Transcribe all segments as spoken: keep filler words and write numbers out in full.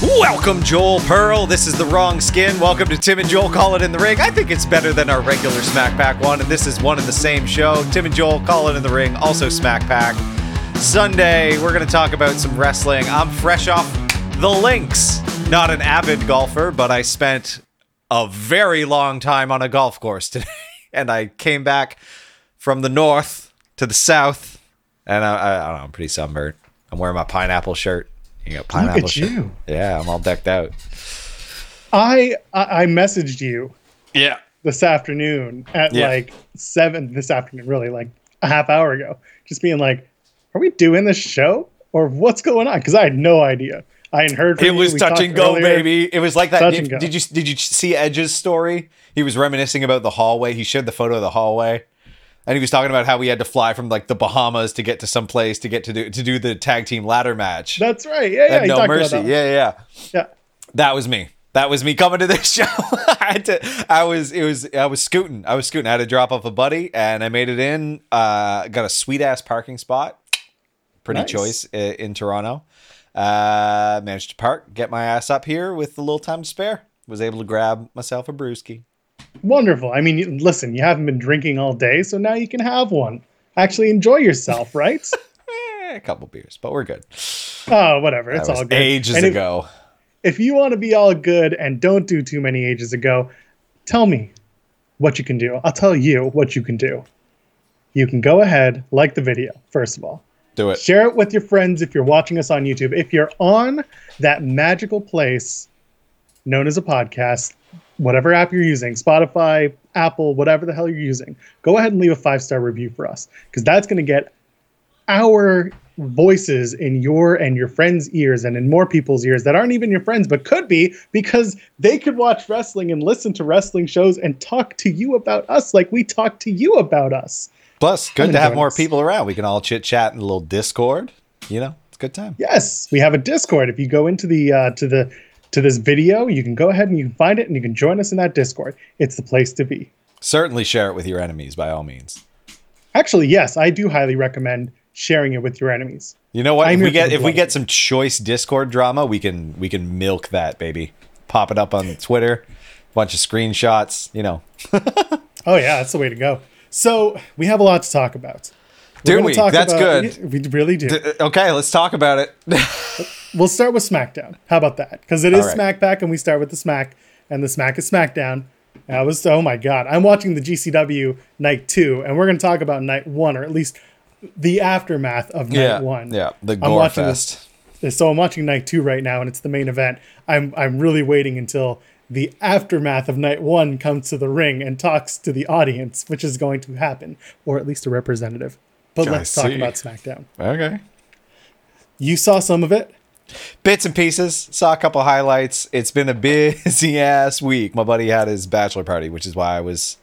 Welcome, Joel Pearl. This is The Wrong Skin. Welcome to Tim and Joel Call It in the Ring. I think it's better than our regular Smack Pack one, and this is one and the same show. Tim and Joel Call It in the Ring, also Smack Pack. Sunday, we're going to talk about some wrestling. I'm fresh off the links. Not an avid golfer, but I spent a very long time on a golf course today. And I came back from the north to the south, and I, I, I don't know, I'm pretty sunburned. I'm wearing my pineapple shirt. You got pineapple Look at shirt. you. Yeah, I'm all decked out. I I I messaged you Yeah. this afternoon at Yeah. like seven this afternoon, really like a half hour ago, just being like, "Are we doing this show or what's going on?" Because I had no idea. I hadn't heard from It you. was We touch talked and go, earlier. baby. It was like that. Touch Did, and go. did you did you see Edge's story? He was reminiscing about the hallway. He shared the photo of the hallway, and he was talking about how he had to fly from like the Bahamas to get to some place to get to do to do the tag team ladder match. That's right. Yeah, yeah. At he No talked about Mercy. that one. Yeah, yeah. Yeah. That was me. That was me coming to this show. I had to. I was. It was. I was scooting. I was scooting. I had to drop off a buddy, and I made it in. Uh, got a sweet ass parking spot. Pretty Nice. choice uh, in Toronto. Uh, managed to park, get my ass up here with a little time to spare. Was able to grab myself a brewski. Wonderful. I mean, you- listen, you haven't been drinking all day, so now you can have one. Actually enjoy yourself, right? Eh, a couple beers, but we're good. Oh, whatever. It's That was all good. ages And if- ago. If you want to be all good and don't do too many ages ago, tell me what you can do. I'll tell you what you can do. You can go ahead, like the video, first of all. Do it. Share it with your friends if you're watching us on YouTube. If you're on that magical place known as a podcast, whatever app you're using, Spotify, Apple, whatever the hell you're using, go ahead and leave a five-star review for us, because that's going to get our voices in your and your friends' ears and in more people's ears that aren't even your friends, but could be, because they could watch wrestling and listen to wrestling shows and talk to you about us like we talk to you about us. Plus, good I'm to have enjoying more this. people around. We can all chit chat in a little Discord. You know, it's a good time. Yes, we have a Discord. If you go into the uh, to the to this video, you can go ahead and you can find it and you can join us in that Discord. It's the place to be. Certainly share it with your enemies by all means. Actually, yes, I do highly recommend sharing it with your enemies. You know what? I'm If we here for get the if we blood. get some choice Discord drama, we can we can milk that, baby. Pop it up on Twitter, bunch of screenshots. You know, Oh yeah, that's the way to go. So we have a lot to talk about. We're do gonna we? talk That's about- good. We really do. D- okay, let's talk about it. We'll start with SmackDown. How about that? Because it is All right. Smack Pack, and we start with the Smack, and the Smack is SmackDown. And I was oh my god, I'm watching the G C W night two, and we're going to talk about night one, or at least the aftermath of night yeah, one. yeah. The I'm Gore watching Fest. this. So I'm watching night two right now, and it's the main event. I'm I'm really waiting until the aftermath of night one comes to the ring and talks to the audience, which is going to happen, or at least a representative. But I let's talk see. about SmackDown. Okay. You saw some of it. Bits and pieces. Saw a couple highlights. It's been a busy ass week. My buddy had his bachelor party, which is why I was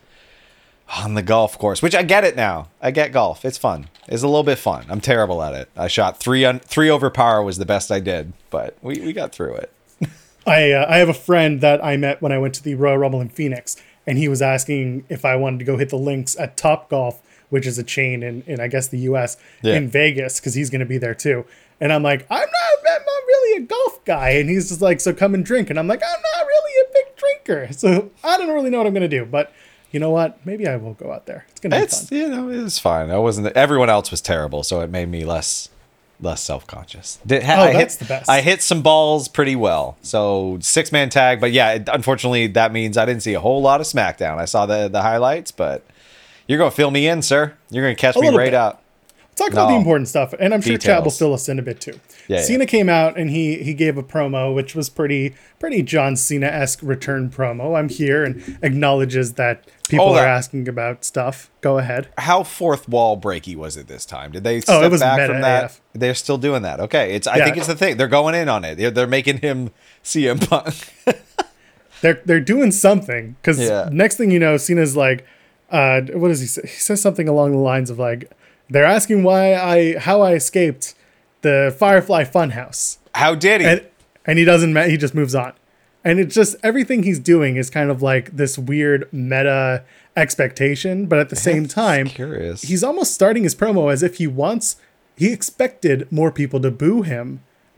on the golf course. Which I get it now. I get golf. It's fun. It's a little bit fun. I'm terrible at it. I shot three un- three over par was the best I did, but we, we got through it. I uh, I have a friend that I met when I went to the Royal Rumble in Phoenix, and he was asking if I wanted to go hit the links at Top Golf, which is a chain in, in I guess the U S Yeah. in Vegas, because he's going to be there too. And I'm like, I'm not I'm not really a golf guy, and he's just like, so come and drink, and I'm like, I'm not really a big drinker, so I don't really know what I'm going to do, but you know what? Maybe I will go out there. It's going to be It's fun. you know it's fine. I wasn't. Everyone else was terrible, so it made me less less self conscious. Did ha- Oh, I that's hit, the best. I hit some balls pretty well. So six man tag, but yeah, it, unfortunately that means I didn't see a whole lot of SmackDown. I saw the the highlights, but you're gonna fill me in, sir. You're gonna catch A me little right bit. up. Talk about the No. important stuff, and I'm sure Chad will Details. fill us in a bit too. Yeah, Cena yeah. came out and he he gave a promo, which was pretty pretty John Cena-esque return promo. I'm here and acknowledges that people Hold are on. asking about stuff. Go ahead. How fourth wall breaky was it this time? Did they Oh, step it was back meta from that? A F. They're still doing that. Okay, it's. I Yeah. think it's the thing. They're going in on it. They're, they're making him C M Punk. They're they're doing something, because Yeah. next thing you know, Cena's like, uh, what does he say? He says something along the lines of like, they're asking why I how I escaped the Firefly Funhouse. How did he? and and he doesn't ma- he just moves on, and it's just everything he's doing is kind of like this weird meta expectation, but at the same time curious. he's almost starting his promo as if he wants he expected more people to boo him,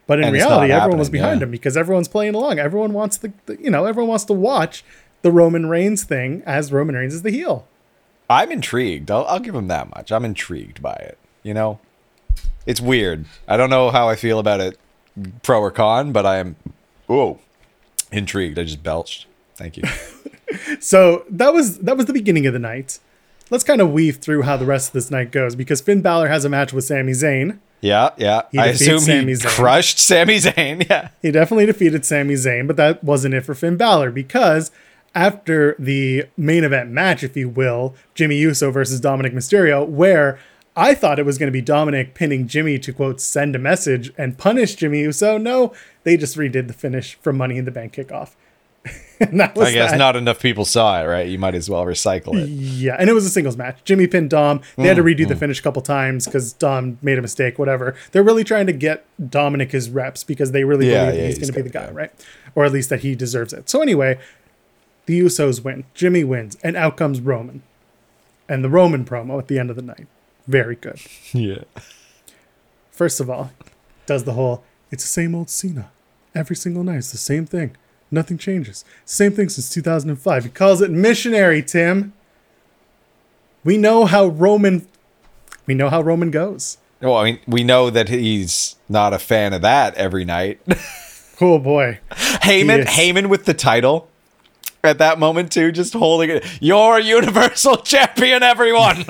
But in And it's reality, not everyone was happening, behind yeah. him because everyone's playing along. Everyone wants the, the, you know, everyone wants to watch the Roman Reigns thing as Roman Reigns is the heel. I'm intrigued. I'll, I'll give him that much. I'm intrigued by it. You know, it's weird. I don't know how I feel about it, pro or con, but I am, whoa, intrigued. I just belched. Thank you. So that was that was the beginning of the night. Let's kind of weave through how the rest of this night goes because Finn Balor has a match with Sami Zayn. Yeah, yeah. He I defeats assume Sami he Zayn. crushed Sami Zayn. Yeah. He definitely defeated Sami Zayn, but that wasn't it for Finn Balor because after the main event match, if you will, Jimmy Uso versus Dominic Mysterio, where I thought it was going to be Dominic pinning Jimmy to, quote, send a message and punish Jimmy Uso. No, they just redid the finish from Money in the Bank kickoff. And that was I guess that. not enough people saw it, right? You might as well recycle it. Yeah, and it was a singles match. Jimmy pinned Dom. They had to redo the finish a couple times because Dom made a mistake, whatever. They're really trying to get Dominic his reps because they really Yeah, believe yeah, he's, he's going to be the got- guy, yeah. right? Or at least that he deserves it. So anyway, the Usos win. Jimmy wins, and out comes Roman. And the Roman promo at the end of the night. Very good. Yeah. First of all, does the whole, it's the same old Cena. Every single night, it's the same thing. Nothing changes. Same thing since two thousand five. He calls it missionary, Tim. We know how Roman, we know how Roman goes. Well, I mean, we know that he's not a fan of that every night. Oh boy. Heyman, He is. Heyman with the title at that moment too, just holding it. You're a Universal Champion, everyone.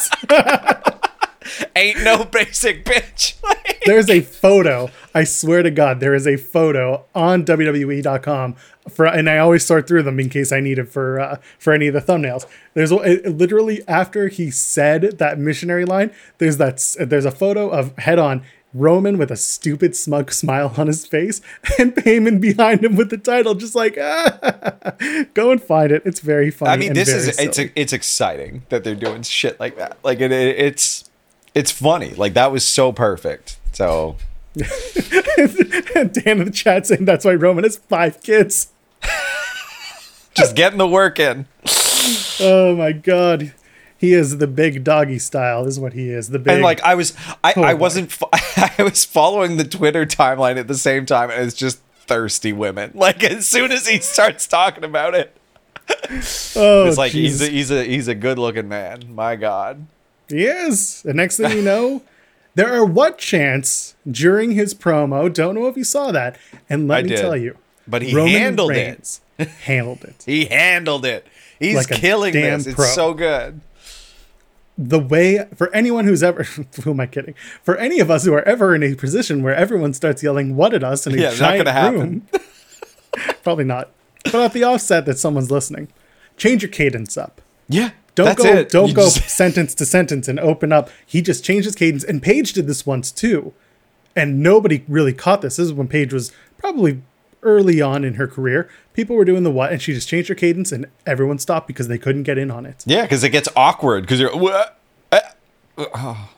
Ain't no basic bitch. There's a photo. I swear to God, there is a photo on W W E dot com for, and I always sort through them in case I need it for uh, for any of the thumbnails. There's it, literally after he said that missionary line. There's that. s- There's a photo of head on Roman with a stupid smug smile on his face, and Payman behind him with the title, just like ah. Go and find it. It's very funny. I mean, and this very is it's silly. it's exciting that they're doing shit like that. Like it, it it's it's funny. Like that was so perfect. So Dan in the chat saying that's why Roman has five kids. just getting the work in. Oh my God. He is the big doggy style is what he is. The big, And like I was, I, Oh, I boy. wasn't, fo- I was following the Twitter timeline at the same time, and it's just thirsty women. Like as soon as he starts talking about it, oh, it's like he's Jesus. a, he's a he's a good looking man. My God. He is. The next thing you know, there are what chants during his promo. Don't know if you saw that. And let I me did. tell you, But he Roman handled Reigns handled it. it. He handled it. He's Like a killing damn this. It's pro. so good. The way for anyone who's ever, who am I kidding? For any of us who are ever in a position where everyone starts yelling "what" at us in a Yeah, not giant gonna happen. room, probably not. But at the offset that someone's listening, change your cadence up. Yeah. Don't that's go. it. Don't You go just- sentence to sentence and open up. He just changed his cadence, and Paige did this once too, and nobody really caught this. This is when Paige was probably early on in her career. People were doing the what, and she just changed her cadence, and everyone stopped because they couldn't get in on it. Yeah, because it gets awkward because you're, "What? Uh, oh."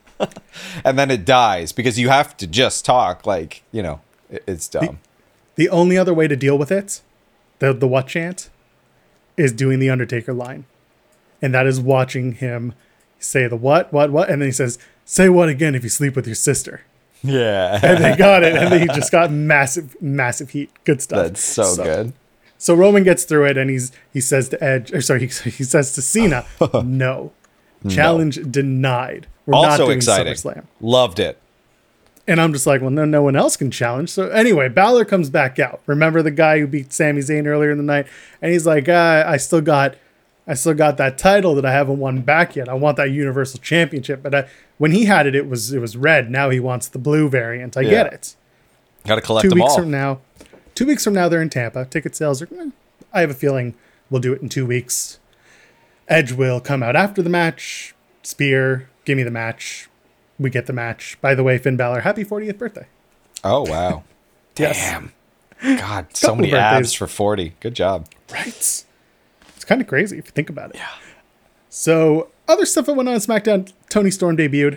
And then it dies because you have to just talk. Like you know, it, it's dumb. The only other way to deal with it, the the what chant, is doing the Undertaker line, and that is watching him say the what, what, what, and then he says, "Say what again if you sleep with your sister." Yeah, And they got it, and then he just got massive, massive heat. Good stuff. that's so, good. So Roman gets through it, and he's he says to Edge, or sorry, he, he says to Cena, "No, challenge denied. We're not Also doing exciting. SummerSlam." Loved it. And I'm just like, well, no, no one else can challenge. So anyway, Balor comes back out. Remember the guy who beat Sami Zayn earlier in the night? And he's like, ah, I still got, I still got that title that I haven't won back yet. I want that Universal Championship. But I, when he had it, it was it was red. Now he wants the blue variant. I get Yeah. it. Got to collect Two them weeks all. from now, two weeks from now, they're in Tampa. Ticket sales are. eh, I have a feeling we'll do it in two weeks. Edge will come out after the match. Spear, give me the match. We get the match. By the way, Finn Balor, happy fortieth birthday. Oh wow! Yes. Damn. God, so Couple many birthdays. abs for forty. Good job. Right. It's kind of crazy if you think about it. Yeah. So, other stuff that went on in SmackDown, Tony Storm debuted.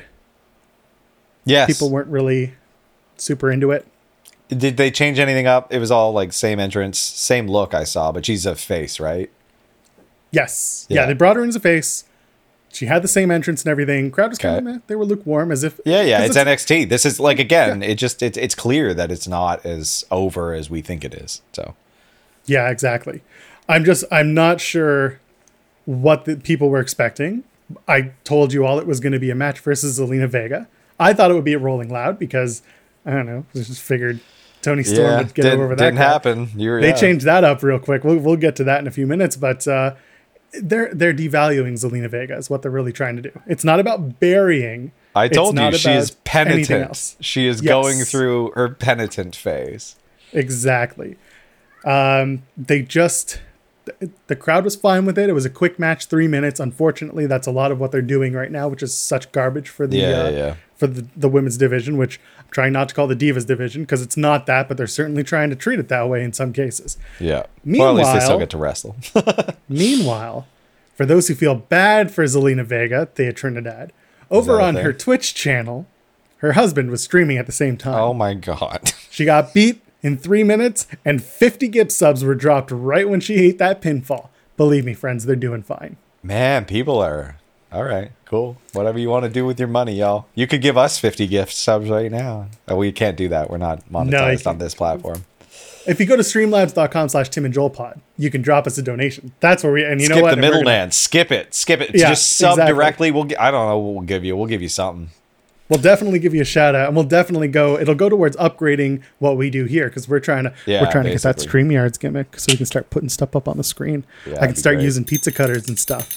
Yes. People weren't really super into it. Did they change anything up? It was all like same entrance, same look I saw, but she's a face, right? Yes. Yeah, Yeah. they brought her in as a face. she had the same entrance and everything. Crowd was kind Okay. of, they were lukewarm as if. Yeah, yeah, 'cause it's N X T. This is like again, it just it, it's clear that it's not as over as we think it is. So Yeah, exactly. I'm just, I'm not sure what the people were expecting. I told you all it was going to be a match versus Zelina Vega. I thought it would be at Rolling Loud because, I don't know, I just figured Tony Storm yeah, would get didn't, over that. didn't crowd. happen. You're, They yeah. changed that up real quick. We'll, we'll get to that in a few minutes, but uh, they're they're devaluing Zelina Vega is what they're really trying to do. It's not about burying. I It's told you not she about is anything penitent. else. She is Yes. going through her penitent phase. Exactly. Um, they just th- the crowd was fine with it. It was a quick match, three minutes. Unfortunately, that's a lot of what they're doing right now, which is such garbage for the Yeah, uh, yeah, yeah. for the, the women's division, which I'm trying not to call the Divas division because it's not that, but they're certainly trying to treat it that way in some cases. Yeah. Well, at least they still Meanwhile- get to wrestle. Meanwhile, for those who feel bad for Zelina Vega, Thea Trinidad, over that a on thing? her Twitch channel, her husband was streaming at the same time. Oh my god. She got beat in three minutes, and fifty gift subs were dropped right when she ate that pinfall. Believe me, friends, they're doing fine. Man, people are all right. Cool. Whatever you want to do with your money, y'all. You could give us fifty gift subs right now. Oh, we can't do that. We're not monetized on can't. this platform. If you go to streamlabs.com slash Tim and Joel pod, you can drop us a donation. That's where we, and you Skip know what? the And we're gonna- middleman. Skip it. Skip it. Yeah, Just sub exactly. directly. We'll. gi- I don't know. What we'll give you. We'll give you something. We'll definitely give you a shout out, and we'll definitely go, it'll go towards upgrading what we do here, because we're trying to, Yeah, we're trying to get that basically. StreamYards gimmick so we can start putting stuff up on the screen. Yeah, I that'd can be start great. using pizza cutters and stuff.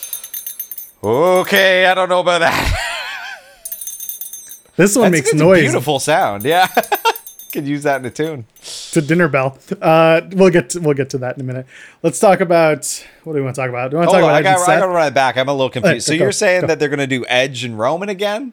Okay, I don't know about that. This one That's makes it's a noise. beautiful sound. Yeah, could use that in a tune. It's a dinner bell. Uh, we'll get to, we'll get to that in a minute. Let's talk about, what do we want to talk about? Do we want to Hold talk on, I about Edge and got. I Seth? got to run it back. I'm a little confused. so go, you're saying go. that they're going to do Edge and Roman again?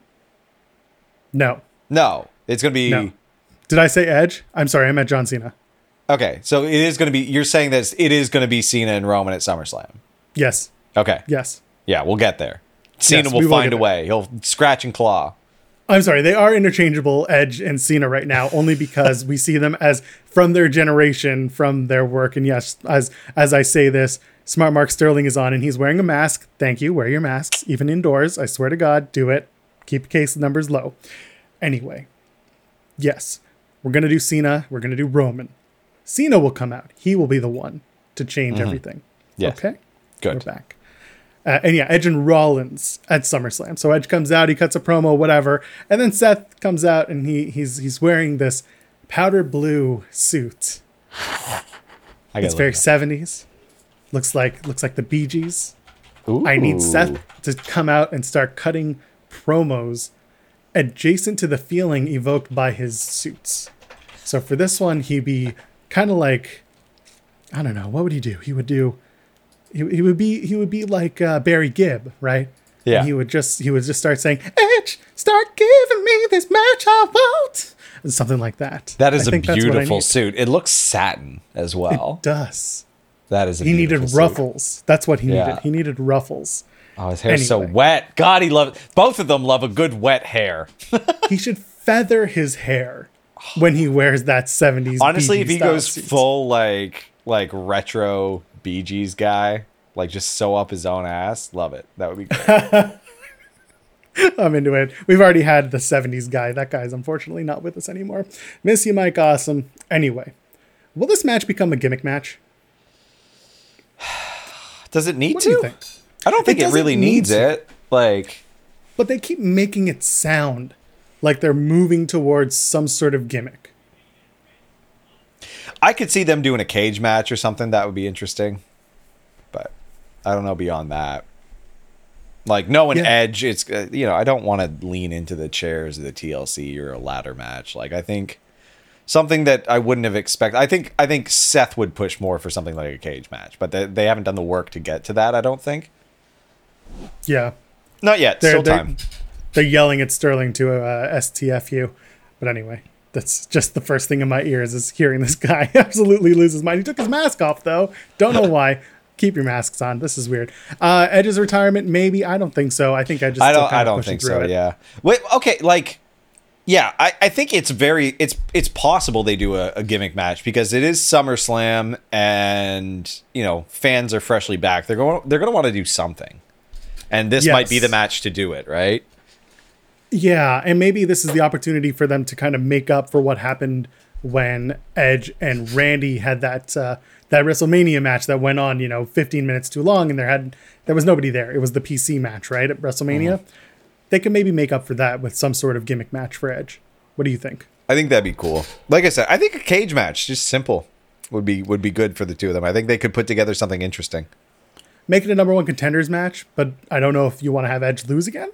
No. No, it's going to be. No. Did I say Edge? I'm sorry, I meant John Cena. Okay, so it is going to be. You're saying that it is going to be Cena and Roman at SummerSlam. Yes. Okay. Yes. Yeah, we'll get there. Cena Yes, will we will find get a there. way. He'll scratch and claw. I'm sorry, they are interchangeable, Edge and Cena right now, only because we see them as from their generation, from their work. And yes, as as I say this, Smart Mark Sterling is on and he's wearing a mask. Thank you. Wear your masks, even indoors. I swear to God, do it. Keep case numbers low. Anyway, yes, we're going to do Cena. We're going to do Roman. Cena will come out. He will be the one to change everything. Yes. Okay? Good. We're back. Uh, and yeah, Edge and Rollins at SummerSlam. So Edge comes out, he cuts a promo, whatever, and then Seth comes out and he he's he's wearing this powder blue suit. I gotta It's look very it seventies. Looks like looks like the Bee Gees. up. I need Ooh. Seth to come out and start cutting promos adjacent to the feeling evoked by his suits. So for this one, he'd be kind of like, I don't know, what would he do? He would do, he, he would be, he would be like uh, Barry Gibb, right? Yeah. And he would just, he would just start saying, Edge, start giving me this match I want, and something like that. That is I a think that's what I beautiful need. suit. It looks satin as well. It does. That is a He beautiful needed suit. ruffles. That's what he Yeah. needed. He needed ruffles. Oh, his hair's so Anyway. wet. God, he loves. Both of them love a good wet hair. He should feather his hair when he wears that seventies. Honestly, Bee if Gees he style goes suit. full like like retro Bee Gees guy, like just sew up his own ass, love it. That would be great. I'm into it. We've already had the seventies guy. That guy's unfortunately not with us anymore. Miss you, Mike. Awesome. Anyway, will this match become a gimmick match? Does it need What to? do you think? I don't think it, doesn't really need needs to. it. Like, But they keep making it sound like they're moving towards some sort of gimmick. I could see them doing a cage match or something. That would be interesting. But I don't know beyond that. Like, knowing Yeah. Edge, it's, uh, you know, I don't want to lean into the chairs of the T L C or a ladder match. Like, I think something that I wouldn't have expected. I think I think Seth would push more for something like a cage match, but they, they haven't done the work to get to that, I don't think. Yeah. Not yet. They're, Still they're, time. they're yelling at Sterling to uh, S T F U. But anyway, that's just the first thing in my ears is hearing this guy absolutely lose his mind. He took his mask off, though. Don't know why. Keep your masks on. This is weird. Uh, Edge's retirement, maybe. I don't think so. I think I just I still don't. kinda I don't pushing think through so. it. Yeah. Wait. Okay. Like, yeah. I, I think it's very. It's it's possible they do a, a gimmick match because it is SummerSlam and you know fans are freshly back. They're going. They're going to want to do something. And this might be Yes. the match to do it, right? Yeah, and maybe this is the opportunity for them to kind of make up for what happened when Edge and Randy had that uh, that WrestleMania match that went on, you know, fifteen minutes too long, and there had there was nobody there. It was the P C match, right, at WrestleMania. Mm-hmm. They can maybe make up for that with some sort of gimmick match for Edge. What do you think? I think that'd be cool. Like I said, I think a cage match, just simple, would be would be good for the two of them. I think they could put together something interesting. Make it a number one contenders match, but I don't know if you want to have Edge lose again.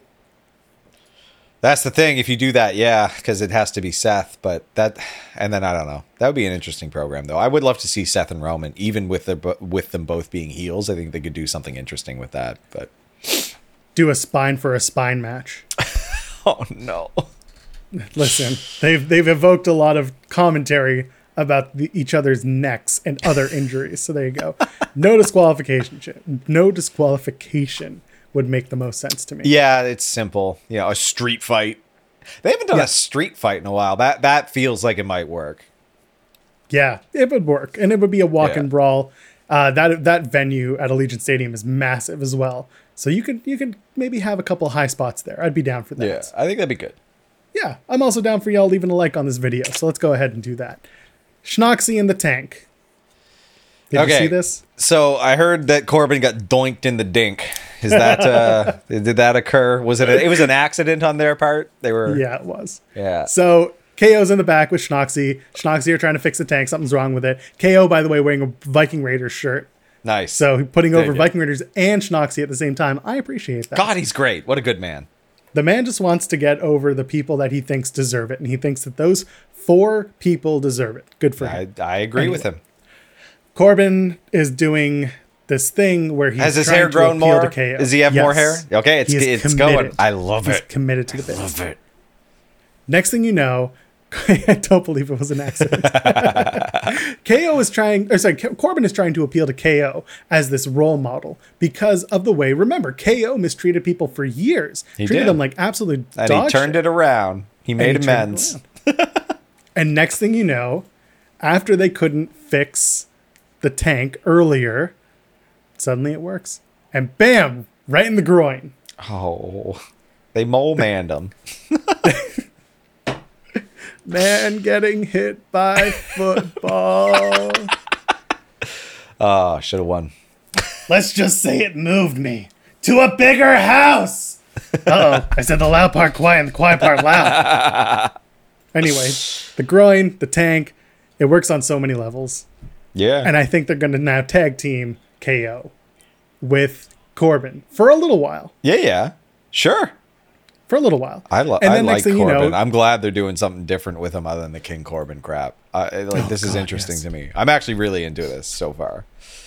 That's the thing. If you do that, yeah, because it has to be Seth. But that, and then I don't know. That would be an interesting program, though. I would love to see Seth and Roman, even with the with them both being heels. I think they could do something interesting with that. But Do a spine for a spine match. oh no, Listen, they've they've evoked a lot of commentary about the, each other's necks and other injuries. So there you go. No disqualification. No disqualification would make the most sense to me. yeah, it's simple. You know, a street fight. They haven't done Yeah. a street fight in a while. That that feels like it might work. Yeah, it would work, and it would be a walk and Yeah. brawl. Uh, that that venue at Allegiant Stadium is massive as well, so you could you could maybe have a couple high spots there. I'd be down for that. Yeah, I think that'd be good. Yeah, I'm also down for y'all leaving a like on this video, so let's go ahead and do that. Schnoxy in the tank. Did Okay. you see this? So I heard that Corbin got doinked in the dink. Is that uh did that occur? Was it a, it was an accident on their part? They were Yeah, it was. yeah. So K O's in the back with Schnoxy. Schnoxy are trying to fix the tank. Something's wrong with it. K O, by the way, wearing a Viking Raiders shirt. Nice. So putting There over you go. Viking Raiders and Schnoxy at the same time. I appreciate that. God, he's great. What a good man. The man just wants to get over the people that he thinks deserve it. And he thinks that those four people deserve it. Good for I him. I agree with him. Corbin is doing this thing where he's Has his trying hair to grown appeal more? to K O. Does he have more hair? Yes. Okay, it's He is it's committed. going. I love He's it. committed to the bit. Love it. Next thing you know, I don't believe it was an accident. K O is trying, or sorry, Corbin is trying to appeal to K O as this role model because of the way. Remember, K O mistreated people for years, He treated did. them like absolute And dog he turned shit. it around. He made And he turned amends. it around. And next thing you know, after they couldn't fix the tank earlier, suddenly it works, and bam, right in the groin. Oh, they mole manned him. Man getting hit by football. Oh, should have won. Let's just say it moved me to a bigger house. Uh-oh. I said the loud part quiet and the quiet part loud. Anyway, the groin, the tank, it works on so many levels. Yeah. And I think they're going to now tag team K O with Corbin for a little while. yeah, yeah. Sure. For a little while. I, lo- And I then like next thing Corbin. you know- I'm glad they're doing something different with him other than the King Corbin crap. I, I- like Oh, this is God, interesting yes. to me. I'm actually really into this so far.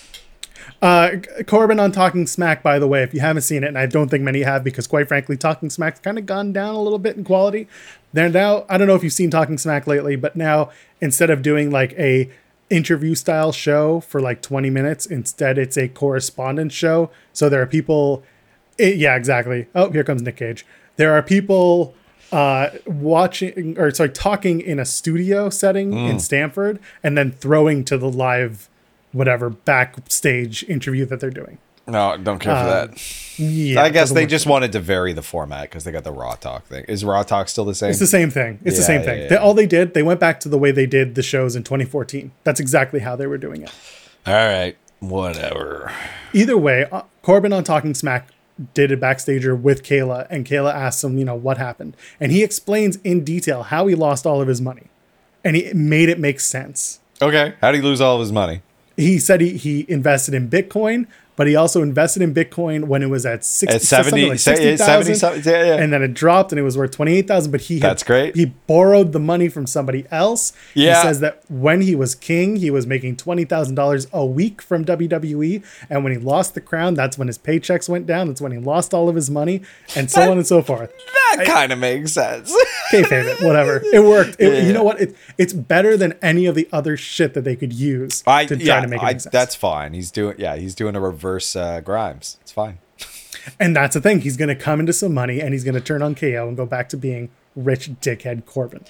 Uh, Corbin on Talking Smack, by the way, if you haven't seen it, and I don't think many have, because quite frankly, Talking Smack's kind of gone down a little bit in quality. They're now, I don't know if you've seen Talking Smack lately, but now instead of doing like a interview style show for like twenty minutes, instead it's a correspondence show. So there are people, it, yeah, exactly. Oh, here comes Nick Cage. There are people uh, watching, or sorry, talking in a studio setting in Stanford, and then throwing to the live whatever backstage interview that they're doing. No, don't care for Uh, that. Yeah, I it guess doesn't they work. just wanted to vary the format because they got the Raw Talk thing. Is Raw Talk still the same? It's the same thing. It's the Yeah, same yeah, thing. yeah. They, all they did, they went back to the way they did the shows in twenty fourteen. That's exactly how they were doing it. All right. Whatever. Either way, uh, Corbin on Talking Smack did a backstager with Kayla, and Kayla asks him, you know, what happened. And he explains in detail how he lost all of his money. And he made it make sense. Okay. How would he lose all of his money? He said he, he invested in Bitcoin, but he also invested in Bitcoin when it was at sixty, At seventy, like say- sixty seventy thousand, something, yeah, yeah. and then it dropped and it was worth twenty-eight thousand. But he had, That's great. He borrowed the money from somebody else. Yeah. He says that when he was king, he was making twenty thousand dollars a week from W W E, and when he lost the crown, that's when his paychecks went down. That's when he lost all of his money, and so on and so forth. That kind of makes sense. Kayfabe it, whatever. It worked. It, Yeah. You know what? It, it's better than any of the other shit that they could use I to try yeah, to make it I, make sense. that's fine. He's doing yeah, he's doing a reverse uh, Grimes. It's fine. And that's the thing. He's going to come into some money and he's going to turn on K O and go back to being rich dickhead Corbin.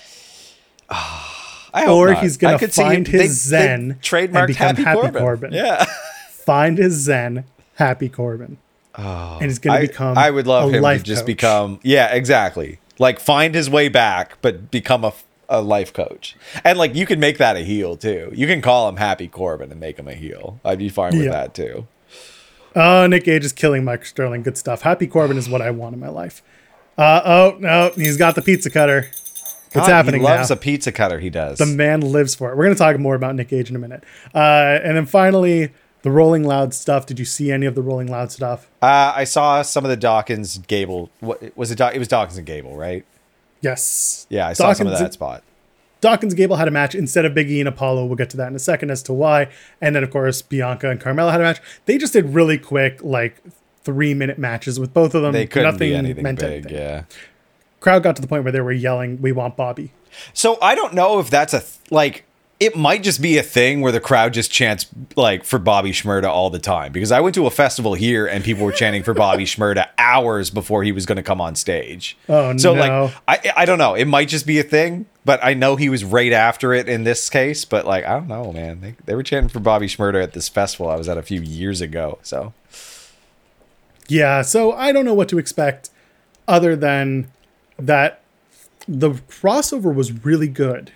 I hope Or not. he's gonna I could see find him- his they- they zen trademarked and become Happy, Happy Corbin. Corbin. Yeah. Find his Zen, Happy Corbin. Oh, and he's going I, to become I would love a him life to just coach. become, yeah, exactly. Like find his way back, but become a, a life coach. And like you can make that a heel too. You can call him Happy Corbin and make him a heel. I'd be fine with Yeah. that too. Oh, Nick Gage is killing Mike Sterling. Good stuff. Happy Corbin is what I want in my life. Uh, oh, no, he's got the pizza cutter. It's God, happening He loves now. a pizza cutter. He does. The man lives for it. We're going to talk more about Nick Gage in a minute. Uh, and then finally, the Rolling Loud stuff. Did you see any of the Rolling Loud stuff? Uh, I saw some of the Dawkins Gable. What was it? Daw- It was Dawkins and Gable, right? Yes. Yeah, I saw some of Dawkins- that spot. Dawkins Gable had a match instead of Big E and Apollo. We'll get to that in a second as to why. And then, of course, Bianca and Carmella had a match. They just did really quick, like three minute matches with both of them. They couldn't Nothing be anything meant big. anything. Yeah. Crowd got to the point where they were yelling, "We want Bobby." So I don't know if that's a th- like. It might just be a thing where the crowd just chants like for Bobby Shmurda all the time. Because I went to a festival here and people were chanting for Bobby Shmurda hours before he was going to come on stage. Oh, so no. like I I don't know. It might just be a thing, but I know he was right after it in this case. But like I don't know, man. They they were chanting for Bobby Shmurda at this festival I was at a few years ago. So Yeah, so I don't know what to expect other than that the crossover was really good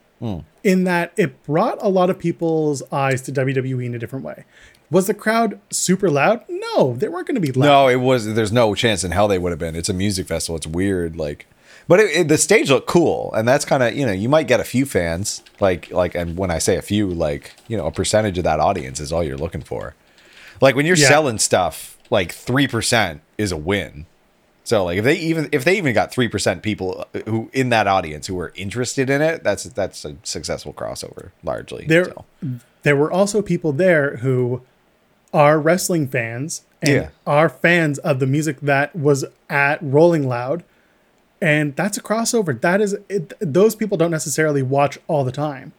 in that it brought a lot of people's eyes to W W E in a different way. Was the crowd super loud? No, they weren't going to be loud. no, it was. There's no chance in hell they would have been. It's a music festival. It's weird. Like, but it, it, the stage looked cool, and that's kind of you know you might get a few fans. Like like, and when I say a few, like you know a percentage of that audience is all you're looking for. Like when you're Yeah. selling stuff, like three percent is a win. So like if they even if they even got three percent people who in that audience who were interested in it, that's that's a successful crossover largely. There, so. there were also people there who are wrestling fans and Yeah. are fans of the music that was at Rolling Loud. And that's a crossover. That is, it, those people don't necessarily watch all the time,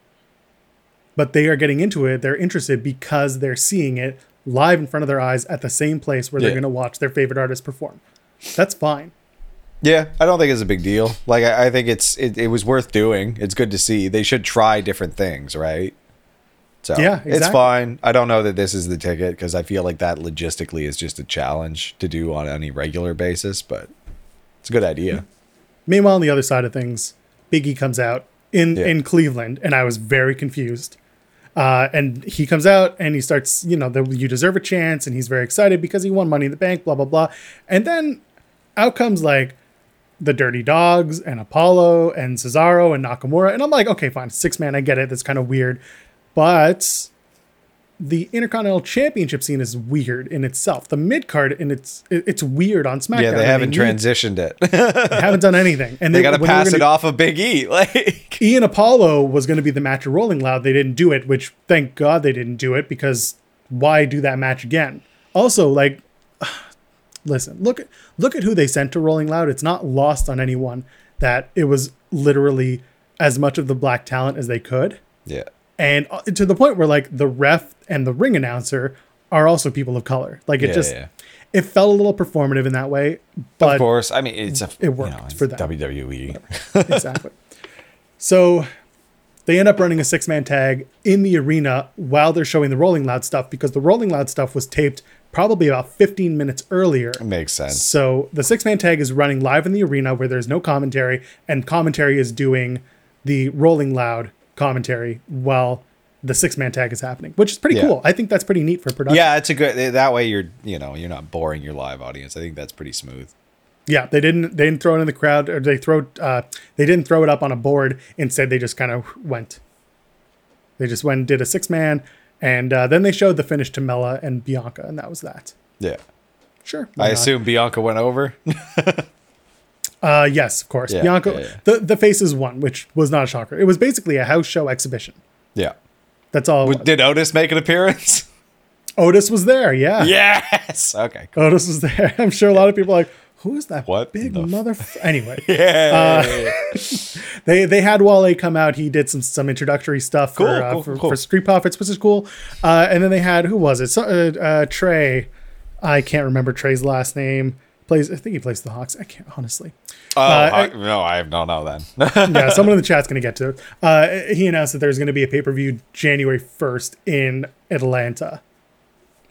but they are getting into it. They're interested because they're seeing it live in front of their eyes at the same place where they're Yeah. going to watch their favorite artist perform. That's fine. Yeah, I don't think it's a big deal. Like I, I think it's it, it was worth doing. It's good to see. They should try different things, right? So Yeah, it's exactly. fine. I don't know that this is the ticket because I feel like that logistically is just a challenge to do on any regular basis, but it's a good idea. Meanwhile, on the other side of things, Big E comes out in, Yeah. in Cleveland, and I was very confused. Uh, and he comes out and he starts, you know, the "you deserve a chance," and he's very excited because he won Money in the Bank, blah, blah, blah. And then out comes like the Dirty Dogs and Apollo and Cesaro and Nakamura. And I'm like, okay, fine, six man, I get it. That's kind of weird. But the Intercontinental Championship scene is weird in itself. The mid card, in its it- it's weird on SmackDown. Yeah, they and haven't need- transitioned it. they haven't done anything. And they got to when they were pass gonna- it off of Big E. Like Ian Apollo was going to be the match of Rolling Loud. They didn't do it, which thank God they didn't do it because why do that match again? Also, like, listen, look at look at who they sent to Rolling Loud. It's not lost on anyone that it was literally as much of the black talent as they could, yeah. and uh, to the point where like the ref and the ring announcer are also people of color. Like it Yeah, just yeah. it felt a little performative in that way, but Of course. I mean, it's a it you worked know, it's for them. W W E. exactly. So they end up running a six man tag in the arena while they're showing the Rolling Loud stuff because the Rolling Loud stuff was taped probably about fifteen minutes earlier. Makes sense. So the six man tag is running live in the arena where there's no commentary, and commentary is doing the Rolling Loud commentary while the six man tag is happening, which is pretty Yeah. cool. I think that's pretty neat for production. Yeah, it's a good. That way, you're you know you're not boring your live audience. I think that's pretty smooth. Yeah, they didn't they didn't throw it in the crowd, or they throw uh, they didn't throw it up on a board. Instead, they just kind of went. They just went and did a six man, and uh, then they showed the finish to Mella and Bianca, and that was that. Yeah. Sure. why I not? assume Bianca went over. Uh, yes, of course. Yeah, Bianca, yeah, yeah. the the faces won, which was not a shocker. It was basically a house show exhibition. Yeah. That's all. It was. Did Otis make an appearance? Otis was there. Yeah. Yes. Okay. Cool. Otis was there. I'm sure a lot of people are like, who is that What big the f- mother? Anyway. Yeah. They they had Wale come out. He did some some introductory stuff Cool, for, uh, cool, for, cool. for Street Profits, which is cool. Uh, and then they had, who was it? So, uh, uh, Trey. I can't remember Trey's last name. Plays. I think he plays the Hawks. I can't honestly. oh uh, I, I- no, I don't know then. Yeah, someone in the chat's going to get to it. Uh, he announced that there's going to be a pay per view January first in Atlanta.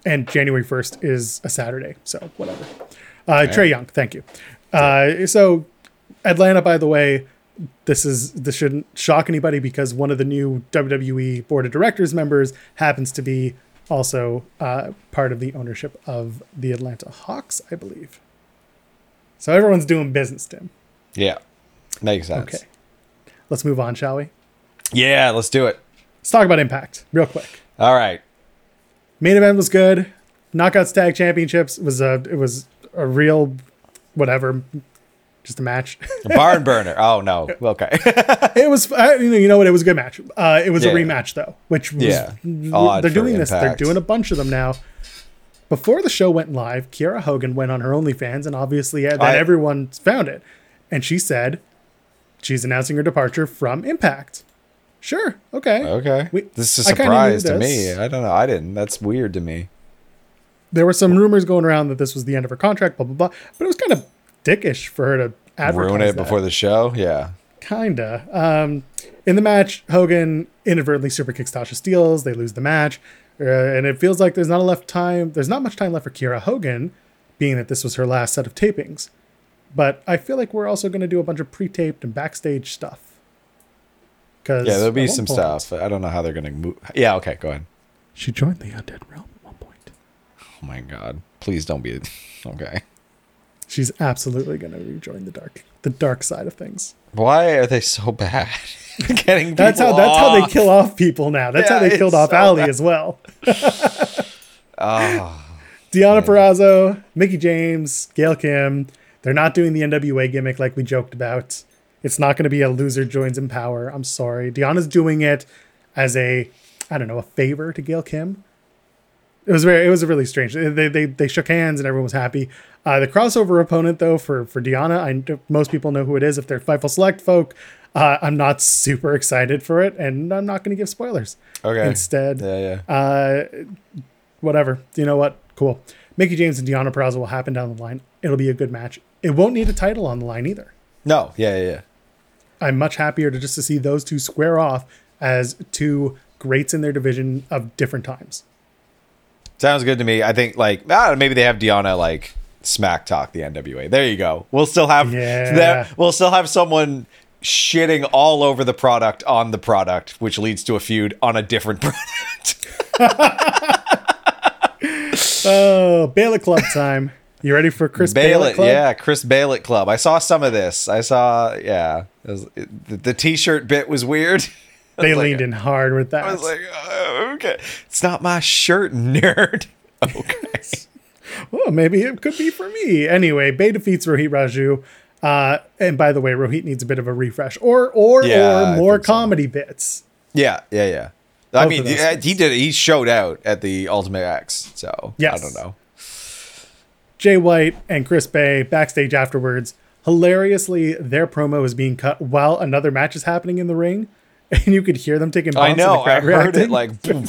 and January first is a Saturday, so whatever. Uh, Trey Young, thank you. Uh, so Atlanta, by the way, this is this shouldn't shock anybody because one of the new W W E board of directors members happens to be also uh, part of the ownership of the Atlanta Hawks, I believe. So everyone's doing business, Tim. Yeah, makes sense. Okay, let's move on, shall we? Yeah, let's do it. Let's talk about Impact real quick. All right. Main event was good. Knockouts Tag Championships was a it was a real whatever, just a match. A barn burner. Oh no. Okay. It was uh, you know you know what it was a good match. Uh, it was Yeah. a rematch though, which was Yeah. Odd they're for doing this. They're Impact. doing a bunch of them now. Before the show went live, Kiera Hogan went on her OnlyFans, and obviously uh, then I- everyone found it, and she said she's announcing her departure from Impact. Sure. Okay. Okay. We- this is a I kinda knew surprise to me. this. I don't know. I didn't. That's weird to me. There were some rumors going around that this was the end of her contract, blah, blah, blah. But it was kind of dickish for her to advertise Ruin it that. before the show. Yeah. Kinda. Um, in the match, Hogan inadvertently super kicks Tasha Steelz. They lose the match. Uh, and it feels like there's not enough time. There's not much time left for Kiera Hogan, being that this was her last set of tapings. But I feel like we're also going to do a bunch of pre-taped and backstage stuff. Cause Yeah, there'll be at one some point, stuff. I don't know how they're going to move. Yeah, okay, go ahead. She joined the Undead Realm at one point. Oh my God. Please don't be. Okay. She's absolutely going to rejoin the dark, the dark side of things. Why are they so bad? Getting people That's how that's how off. they kill off people now. That's Yeah, how they killed it's off so Ali bad. as well. Oh, Deanna Purrazzo, Mickey James, Gail Kim. They're not doing the N W A gimmick like we joked about. It's not going to be a loser joins in power. I'm sorry. Deanna's doing it as a, I don't know, a favor to Gail Kim. It was very, it was really strange. They they they shook hands and everyone was happy. Uh, the crossover opponent though for for Deanna, I most people know who it is if they're Fightful Select folk. Uh, I'm not super excited for it, and I'm not going to give spoilers. okay. Instead, Yeah, yeah. uh, whatever. You know what? Cool. Mickey James and Deanna Purrazzo will happen down the line. It'll be a good match. It won't need a title on the line either. No, yeah, yeah, yeah. I'm much happier to just to see those two square off as two greats in their division of different times. Sounds good to me. I think like ah, maybe they have Deanna like smack talk the N W A. There you go. We'll still have Yeah. there, we'll still have someone shitting all over the product on the product, which leads to a feud on a different product. Oh, Baylor Club time. You ready for Chris Baylor Baylett, Club? yeah, Chris Baylett Club. I saw some of this. I saw, yeah, it was, it, the, the T-shirt bit was weird. They like- leaned in hard with that. I was like, oh, okay, it's not my shirt, nerd. Okay. Well, maybe it could be for me. Anyway, Bay defeats Rohit Raju. Uh, and by the way, Rohit needs a bit of a refresh, or or Yeah, or I more think so. comedy bits. Yeah, yeah, yeah. I Both mean, of those yeah, things. he did. He showed out at the Ultimate X, so Yes. I don't know. Jay White and Chris Bay backstage afterwards. Hilariously, their promo is being cut while another match is happening in the ring, and you could hear them taking bumps. I and know. the I crowd heard reacting. it like. boom.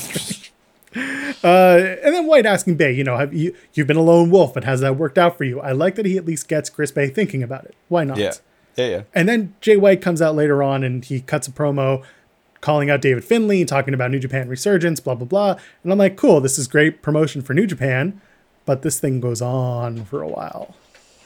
Uh, and then White asking Bay, you know, have you you've been a lone wolf, but has that worked out for you? I like that he at least gets Chris Bay thinking about it. Why not? Yeah, yeah, yeah. And then Jay White comes out later on and he cuts a promo calling out David Finlay and talking about New Japan Resurgence, blah, blah, blah. And I'm like, cool, this is great promotion for New Japan, but this thing goes on for a while.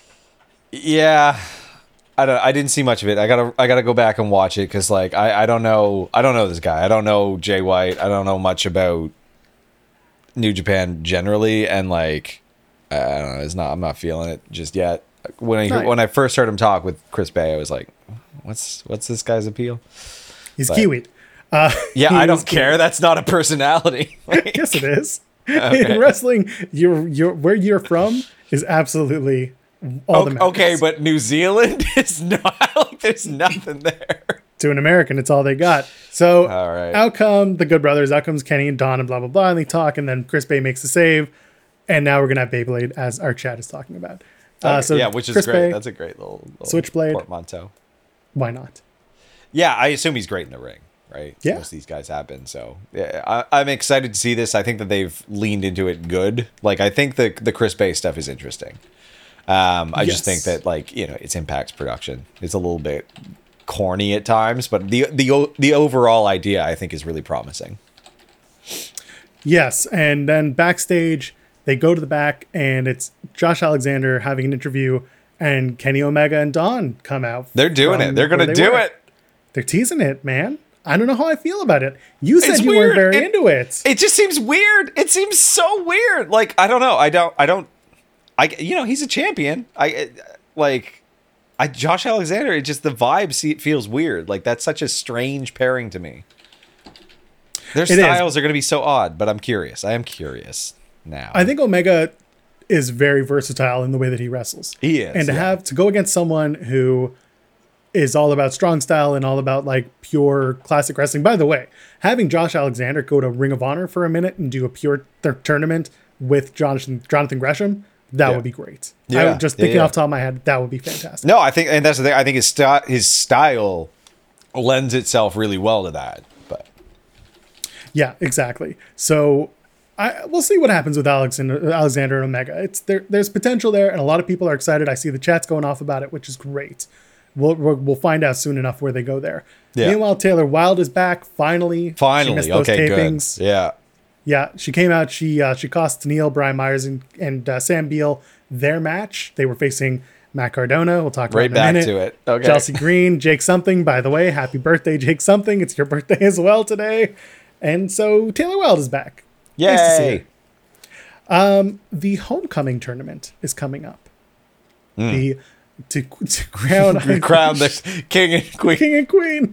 Yeah, I don't. I didn't see much of it. I gotta. I gotta go back and watch it because, like, I. I don't know. I don't know this guy. I don't know Jay White. I don't know much about New Japan generally, and like, I don't know. It's not. I'm not feeling it just yet. When I Right. when I first heard him talk with Chris Bay, I was like, what's what's this guy's appeal? He's But- Kiwi. Uh, Yeah, he I was don't care. That's not a personality. Like, Yes, it is. Okay. In wrestling, you're, you're, where you're from is absolutely all that okay, matters. okay, but New Zealand is not. Like, there's nothing there. To an American, it's all they got. So All right. out come the Good Brothers, out comes Kenny and Don and blah, blah, blah, and they talk, and then Chris Bay makes the save, and now we're going to have Beyblade, as our chat is talking about. Uh, Okay, so yeah, which is Chris great. Bay, That's a great little, little Switchblade. portmanteau. why not? Yeah, I assume he's great in the ring, right? Yeah. Most of these guys have been. So yeah, I, I'm excited to see this. I think that they've leaned into it good. Like, I think the the Chris Bay stuff is interesting. Um, I just think Yes. that, like, you know, it's Impact's production. It's a little bit corny at times, but the the o- the overall idea I think is really promising. Yes, and then backstage, They go to the back, and it's Josh Alexander having an interview, and Kenny Omega and Dawn come out. They're doing it. They're going to they do were. it. They're teasing it, man. I don't know how I feel about it. You said It's you weird. weren't very It- into it. It just seems weird. It seems so weird. Like, I don't know. I don't, I don't, I, you know, he's a champion. I, like, I, Josh Alexander, it just, the vibe see, feels weird. Like, that's such a strange pairing to me. Their is. styles are going to be so odd, but I'm curious. I am curious now. I think Omega is very versatile in the way that he wrestles. He is, And to yeah. have to go against someone who is all about strong style and all about like pure classic wrestling. By the way, having Josh Alexander go to Ring of Honor for a minute and do a pure th- tournament with Jonathan Jonathan Gresham, that Yeah. would be great. Yeah. I would just Yeah, thinking yeah. off the top of my head, that would be fantastic. No, I think, and that's the thing. I think his st- his style lends itself really well to that. But Yeah, exactly. So I we'll see what happens with Alex and Alexander and Omega. It's there. There's potential there, and a lot of people are excited. I see the chats going off about it, which is great. We'll we'll, we'll find out soon enough where they go there. Yeah. Meanwhile, Taylor Wilde is back finally. She finally, missed those okay, tapings. good. Yeah. Yeah, she came out. She uh, she cost Neil, Brian Myers, and and uh, Sam Beal their match. They were facing Matt Cardona. We'll talk about Right it in back a minute. to it. Okay. Chelsea Green, Jake Something. By the way, happy birthday, Jake Something. It's your birthday as well today. And so Taylor Wilde is back. Yay. Nice to see her. The Homecoming tournament is coming up. The to, to crown You crown the king and queen. king and queen.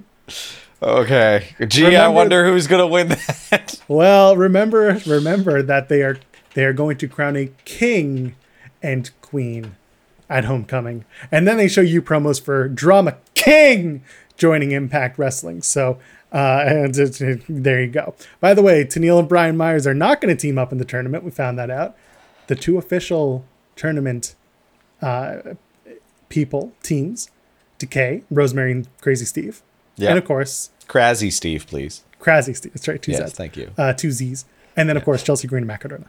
Okay. Gee, I Remember- wonder who's gonna win that. Well, remember remember that they are they are going to crown a king and queen at Homecoming, and then they show you promos for Drama King joining Impact Wrestling. So. Uh, and it, it- there you go. By the way, Tennille and Brian Myers are not going to team up in the tournament. We found that out. The two official tournament uh, people, teams, Decay, Rosemary and Crazy Steve. Yeah. And of course, Crazy Steve, please. Crazy Steve. That's right, two Yes, Z's. thank you. Uh, two Z's. And then, of course, Chelsea Green and Matt Cardona.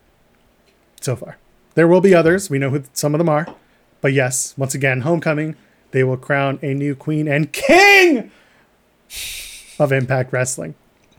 So far. There will be others. We know who some of them are. But yes, once again, Homecoming, they will crown a new queen and king of Impact Wrestling.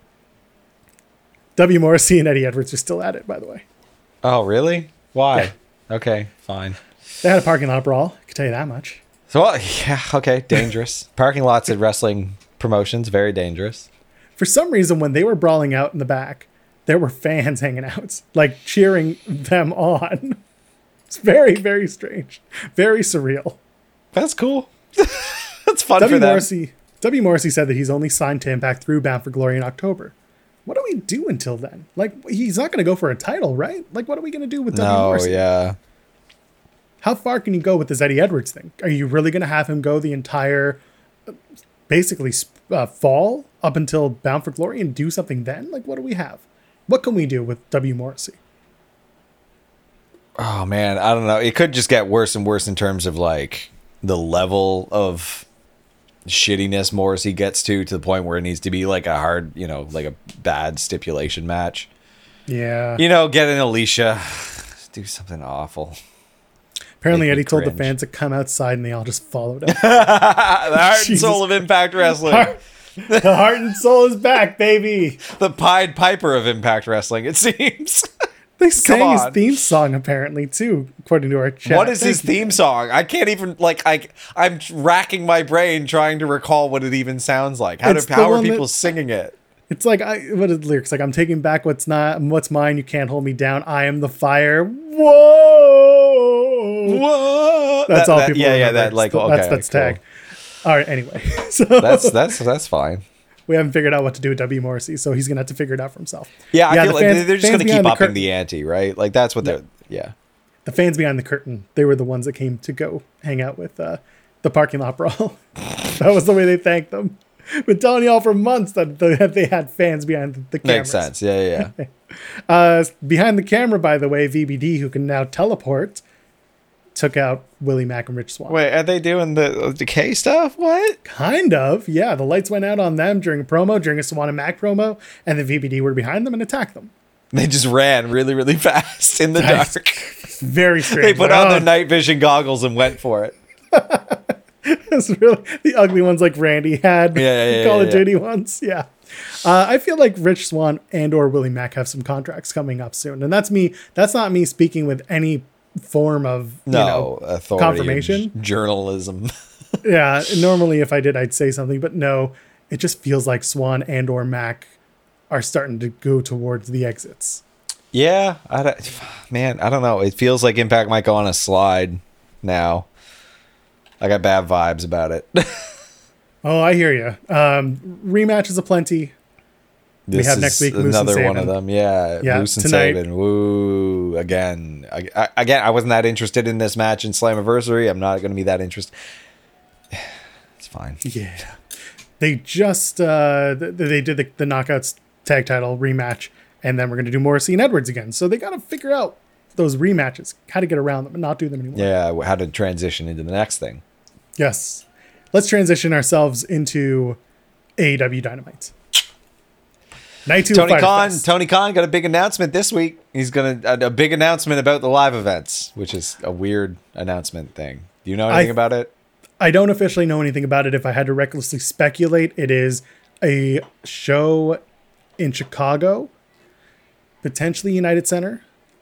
W. Morrissey and Eddie Edwards are still at it, by the way. Oh, really? Why? Okay, fine. They had a parking lot brawl. I can tell you that much. So, well, yeah, okay, dangerous. Parking lots at wrestling promotions, very dangerous. For some reason, when they were brawling out in the back, there were fans hanging out, like cheering them on. It's very, very strange. Very surreal. That's cool. That's fun W. for them. Morrissey, W. Morrissey said that he's only signed to Impact through Bound for Glory in October. What do we do until then? Like, he's not going to go for a title, right? Like, what are we going to do with W. No, Morrissey? yeah. How far can you go with this Eddie Edwards thing? Are you really going to have him go the entire, uh, basically, uh, fall up until Bound for Glory and do something then? Like, what do we have? What can we do with W. Morrissey? Oh man, I don't know. It could just get worse and worse in terms of like the level of shittiness Morrissey gets to, to the point where it needs to be like a hard, you know, like a bad stipulation match. Yeah. You know, get an Alicia, do something awful. Apparently, make me Eddie told the cringe. fans to come outside, and they all just followed him. The heart and Jesus. soul of Impact Wrestling. The heart and soul is back, baby. The Pied Piper of Impact Wrestling, it seems. They sang his on. theme song apparently too, according to our chat. What is Thank his you. theme song? I can't even like I I'm racking my brain trying to recall what it even sounds like. How It's do the how are one that- people singing it? It's like I what is the lyrics? Like I'm taking back what's not what's mine. You can't hold me down. I am the fire. Whoa! Whoa! That's That- all that- people. Yeah, yeah, remember. that like That's- okay, that's that's cool. tag. All right. Anyway, so That's that's that's fine. we haven't figured out what to do with W. Morrissey, so he's gonna have to figure it out for himself. Yeah, I Yeah, feel the like fans- they're just fans gonna behind keep the upping curtain. the ante, right? Like that's what they're yeah. The fans behind the curtain, they were the ones that came to go hang out with uh, the parking lot brawl. That was the way they thanked them. Been telling y'all for months that the, that they had fans behind the, the cameras. Makes sense. Yeah, yeah. yeah. Uh, behind the camera, by the way, V B D, who can now teleport, took out Willie Mack and Rich Swann. Wait, are they doing the decay stuff? What? Kind of, yeah. The lights went out on them during a promo, during a Swan and Mack promo, and the V B D were behind them and attacked them. They just ran really, really fast in the Nice. dark. Very strange. They put Like, on oh, their night vision goggles and went for it. It's really the ugly ones like Randy had. Yeah, yeah, yeah, Call yeah, of yeah. Duty ones. Yeah. Uh, I feel like Rich Swann and or Willie Mack have some contracts coming up soon, and that's me. That's not me speaking with any form of you No know, authority, confirmation. j- journalism. Yeah, normally if I did, I'd say something, but no, it just feels like Swan and or Mack are starting to go towards the exits. Yeah, I don't, man, I don't know. It feels like Impact might go on a slide now. I got bad vibes about it. Oh, I hear you. Um, rematches aplenty. This we have is next week Moose and another one Saban. of them. Yeah, Yeah, Moose and tonight. Saban. Woo, again. I, I, again, I wasn't that interested in this match in Slammiversary. I'm not going to be that interested. It's fine. Yeah. They just uh, th- they did the, the Knockouts tag title rematch, and then we're going to do Morrissey and Edwards again. So they got to figure out those rematches, how to get around them and not do them anymore. Yeah, how to transition into the next thing. Yes. Let's transition ourselves into A E W Dynamite. Night two Tony of Fyter Khan. Fest. Tony Khan got a big announcement this week. He's gonna a, a big announcement about the live events, which is a weird announcement thing. Do you know anything I- about it? I don't officially know anything about it. If I had to recklessly speculate, it is a show in Chicago, potentially United Center.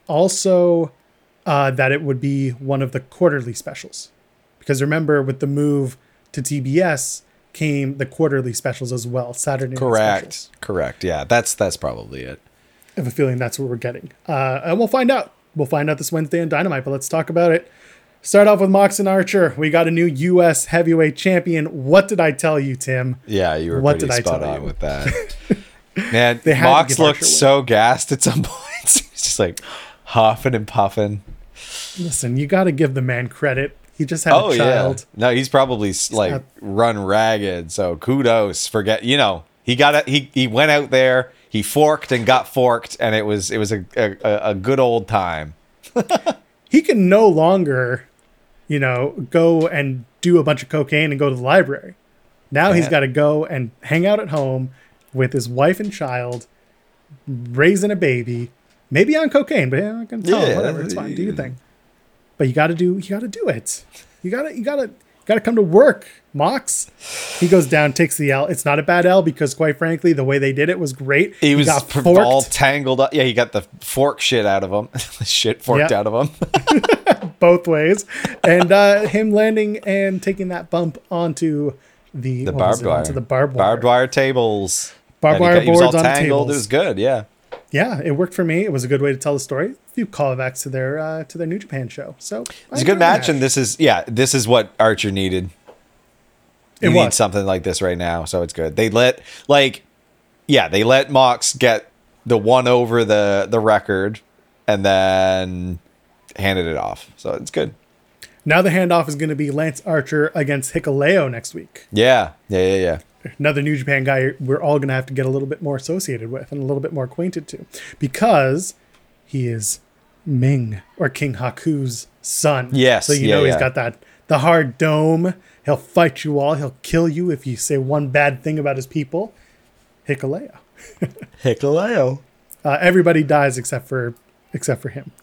Also, uh, that it would be one of the quarterly specials. Because remember, with the move to T B S came the quarterly specials as well, Saturday night Correct. specials. Correct. Yeah, that's that's probably it. I have a feeling that's what we're getting. Uh, and we'll find out. We'll find out this Wednesday on Dynamite, but let's talk about it. Start off with Mox and Archer. We got a new U S heavyweight champion. What did I tell you, Tim? Yeah, you were What pretty did I spot tell on you? with that. Man, They had to Mox give looked Archer a win. so gassed at some points. He's just like huffing and puffing. Listen, you got to give the man credit. He just had Oh a child. yeah, no, he's probably s like not- run ragged. So kudos. Forget, you know, he got it. He he went out there. He forked and got forked, and it was it was a a, a good old time. He can no longer, you know, go and do a bunch of cocaine and go to the library. Now he's Yeah. got to go and hang out at home with his wife and child, raising a baby, maybe on cocaine, but I'm not gonna tell him. Yeah. Whatever, it's fine. Do your thing. But you got to do. You got to do it. You got to. You got to. Got to come to work, Mox. He goes down, takes the L. It's not a bad L because, quite frankly, the way they did it was great. He was got p- forked. all tangled up. Yeah, he got the fork shit out of him. Shit forked Yeah. out of him. both ways, and uh, him landing and taking that bump onto the, The what was barbed it? wire. onto the barbed wire. Barbed wire tables. Barbed And he wire got- he was all boards on the tangled. It tables. was good. Yeah. Yeah, it worked for me. It was a good way to tell the story. A few callbacks to their uh, to their New Japan show. So It's a good match, and this is yeah, this is what Archer needed. It You was. need something like this right now, so it's good. They let like yeah, they let Mox get the one over the the record, and then handed it off. So it's good. Now the handoff is going to be Lance Archer against Hikuleo next week. Yeah, yeah, yeah, yeah. Another New Japan guy we're all going to have to get a little bit more associated with and a little bit more acquainted to because he is Ming or King Haku's son. Yes, So you yeah, know he's yeah. got that the hard dome. He'll fight you all. He'll kill you if you say one bad thing about his people. Hikuleo. Hikuleo. Uh, everybody dies except for except for him.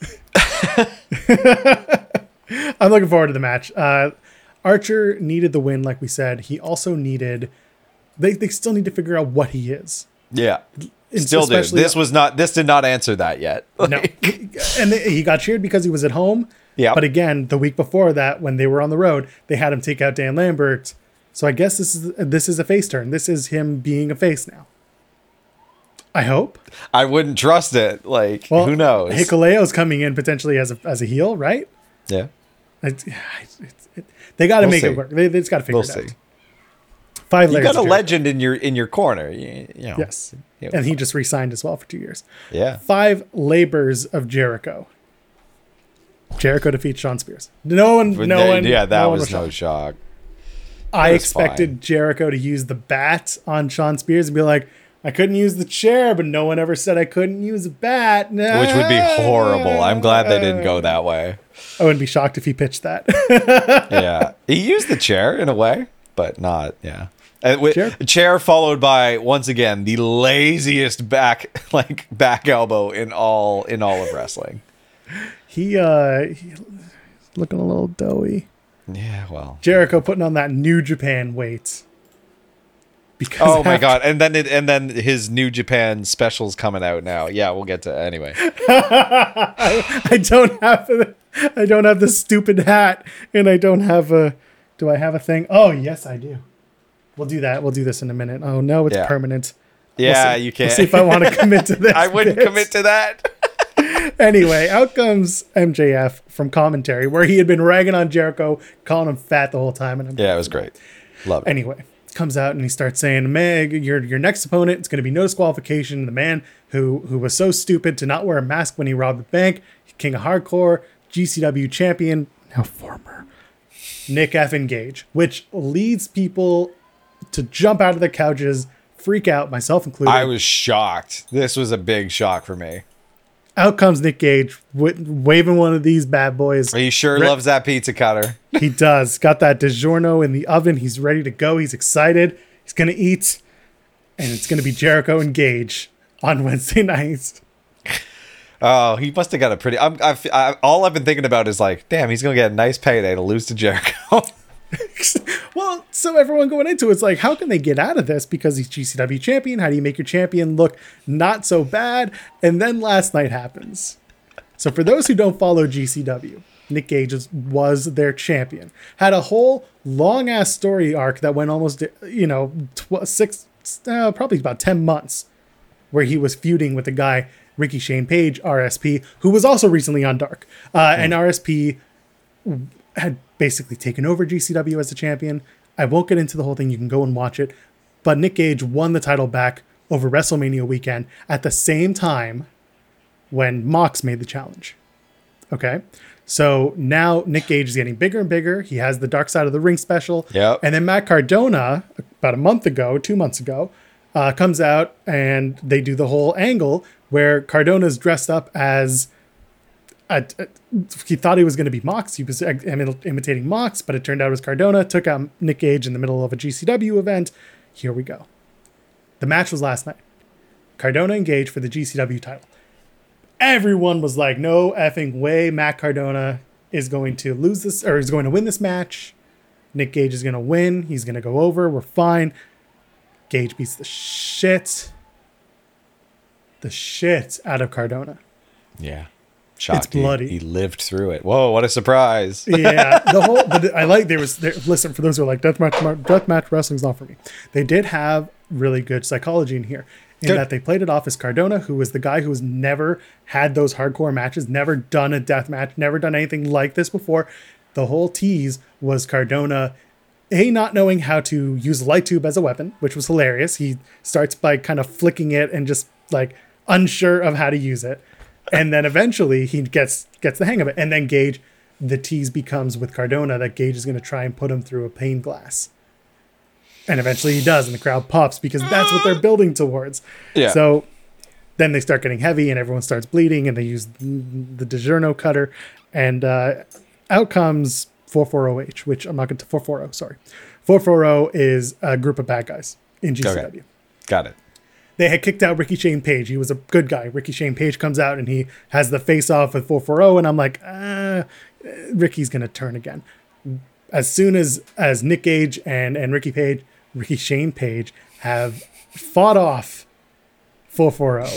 I'm looking forward to the match. Uh, Archer needed the win, like we said. He also needed. They they still need to figure out what he is. Yeah. And Still do. especially- This was not. This did not answer that yet. No, and they, he got cheered because he was at home. Yeah. But again, the week before that, when they were on the road, they had him take out Dan Lambert. So I guess this is this is a face turn. This is him being a face now. I hope. I wouldn't trust it. Like, Well, who knows? Hikuleo's coming in potentially as a as a heel, right? yeah. It's, it's, it, they got to We'll make see. it work. They, they just got to figure We'll it out. see. Five You layers. got a of Jericho. legend in your in your corner. You, you know. Yes, Yeah. and he just re-signed as well for two years. Yeah. Five labors of Jericho. Jericho defeats Sean Spears. No one, But no that- one. yeah, that no one was no shocked. shock. I It was expected fine. Jericho to use the bat on Sean Spears and be like, I couldn't use the chair, but no one ever said I couldn't use a bat. Which would be horrible. I'm glad they didn't go that way. I wouldn't be shocked if he pitched that. Yeah. He used the chair in a way, but not, yeah. And with, Chair? chair followed by once again the laziest back like back elbow in all in all of wrestling. he, uh, he, he's looking a little doughy. Yeah, well. Jericho putting on that New Japan weight. Because Oh my after- god! And then it, and then his New Japan specials coming out now. Yeah, we'll get to anyway. I, I don't have the, I don't have the stupid hat, and I don't have a. Do I have a thing? Oh yes, I do. We'll do that. We'll do this in a minute. Oh no, it's Yeah. permanent. Yeah, We'll see- you can't. We'll see if I want to commit to this. I wouldn't bit. commit to that. Anyway, out comes M J F from commentary, where he had been ragging on Jericho, calling him fat the whole time, and I'm Yeah, it was great. Love it. Anyway, comes out and he starts saying, Meg, your your next opponent, it's going to be no disqualification. The man who who was so stupid to not wear a mask when he robbed the bank, King of Hardcore, G C W champion, now former, Nick effing Gage, which leads people to jump out of their couches, freak out, myself included. I was shocked. This was a big shock for me. Out comes Nick Gage, w- waving one of these bad boys. He sure Re- loves that pizza cutter. He does. Got that DiGiorno in the oven. He's ready to go. He's excited. He's going to eat. And it's going to be Jericho and Gage on Wednesday nights. Oh, he must have got a pretty. I'm, I've, I, all I've been thinking about is like, damn, he's gonna get a nice payday to lose to Jericho. Well, so everyone going into it's like, how can they get out of this? Because he's G C W champion. How do you make your champion look not so bad? And then last night happens. So for those who don't follow G C W, Nick Gage is- was their champion. Had a whole long ass story arc that went almost, you know, tw- six, uh, probably about ten months, where he was feuding with the guy Ricky Shane Page, R S P, who was also recently on Dark. Uh, And R S P had basically taken over G C W as the champion. I won't get into the whole thing. You can go and watch it. But Nick Gage won the title back over WrestleMania weekend at the same time when Mox made the challenge. Okay. So now Nick Gage is getting bigger and bigger. He has the Dark Side of the Ring special. Yep. And then Matt Cardona, about a month ago, two months ago, uh, comes out and they do the whole angle where Cardona's dressed up as a, a- he thought he was going to be Mox. He was im- imitating Mox, but it turned out it was Cardona. Took out Nick Gage in the middle of a G C W event. Here we go. The match was last night. Cardona and Gage for the G C W title. Everyone was like, no effing way Matt Cardona is going to lose this, or is going to win this match. Nick Gage is going to win. He's going to go over. We're fine. Gage beats the shit, the shit out of Cardona. Yeah. Shocked. He- bloody. He, lived through it. Whoa, what a surprise. Yeah, the whole. But I like there was. There, listen, for those who are like deathmatch, deathmatch wrestling's not for me. They did have really good psychology in here, in Good. that they played it off as Cardona, who was the guy who has never had those hardcore matches, never done a death match, never done anything like this before. The whole tease was Cardona, A, not knowing how to use a light tube as a weapon, which was hilarious. He starts by kind of flicking it and just like unsure of how to use it. And then eventually he gets gets the hang of it. And then Gage, the tease becomes with Cardona that Gage is going to try and put him through a pane glass. And eventually he does, and the crowd pops because that's what they're building towards. Yeah. So then they start getting heavy and everyone starts bleeding, and they use the DiGiorno cutter. And uh, out comes four forty H, which I'm not going to, four forty, sorry. four forty is a group of bad guys in G C W. Okay. Got it. They had kicked out Ricky Shane Page. He was a good guy. Ricky Shane Page comes out and he has the face off with four forty, and I'm like, ah, Ricky's gonna turn again. As soon as as Nick Gage and and Ricky Page, Ricky Shane Page have fought off four forty,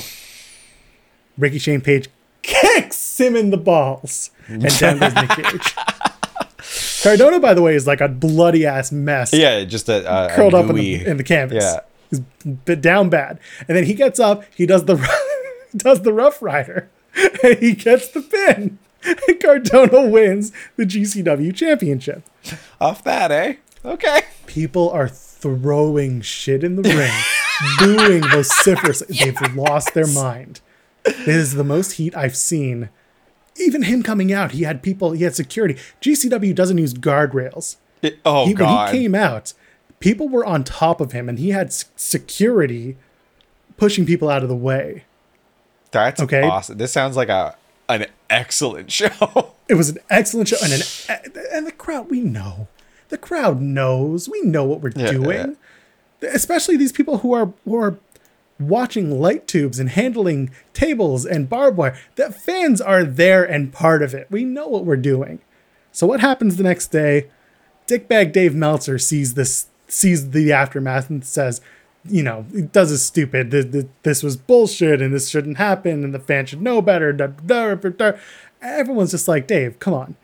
Ricky Shane Page kicks him in the balls, and down goes Nick Gage. Cardona, by the way, is like a bloody ass mess. Yeah, just a, a Curled a up in gooey- the, in the canvas. Yeah. He's b- down bad. And then he gets up, he does the does the Rough Rider, and he gets the pin. And Cardona wins the G C W championship. Off that, eh? Okay. People are throwing shit in the ring, booing vociferously. They've lost their mind. This is the most heat I've seen. Even him coming out, he had people, he had security. G C W doesn't use guardrails. It- oh, He, when God. he came out, people were on top of him, and he had s- security pushing people out of the way. That's Okay. awesome. This sounds like a an excellent show. It was an excellent show, and an and the crowd, we know, the crowd knows, we know what we're Yeah, doing. Especially these people who are who are watching light tubes and handling tables and barbed wire. The fans are there and part of it. We know what we're doing. So what happens the next day? Dickbag Dave Meltzer sees this sees the aftermath and says, you know, it does is stupid. This, this, this was bullshit and this shouldn't happen and the fans should know better. Da, da, da, da. Everyone's just like, Dave, come on.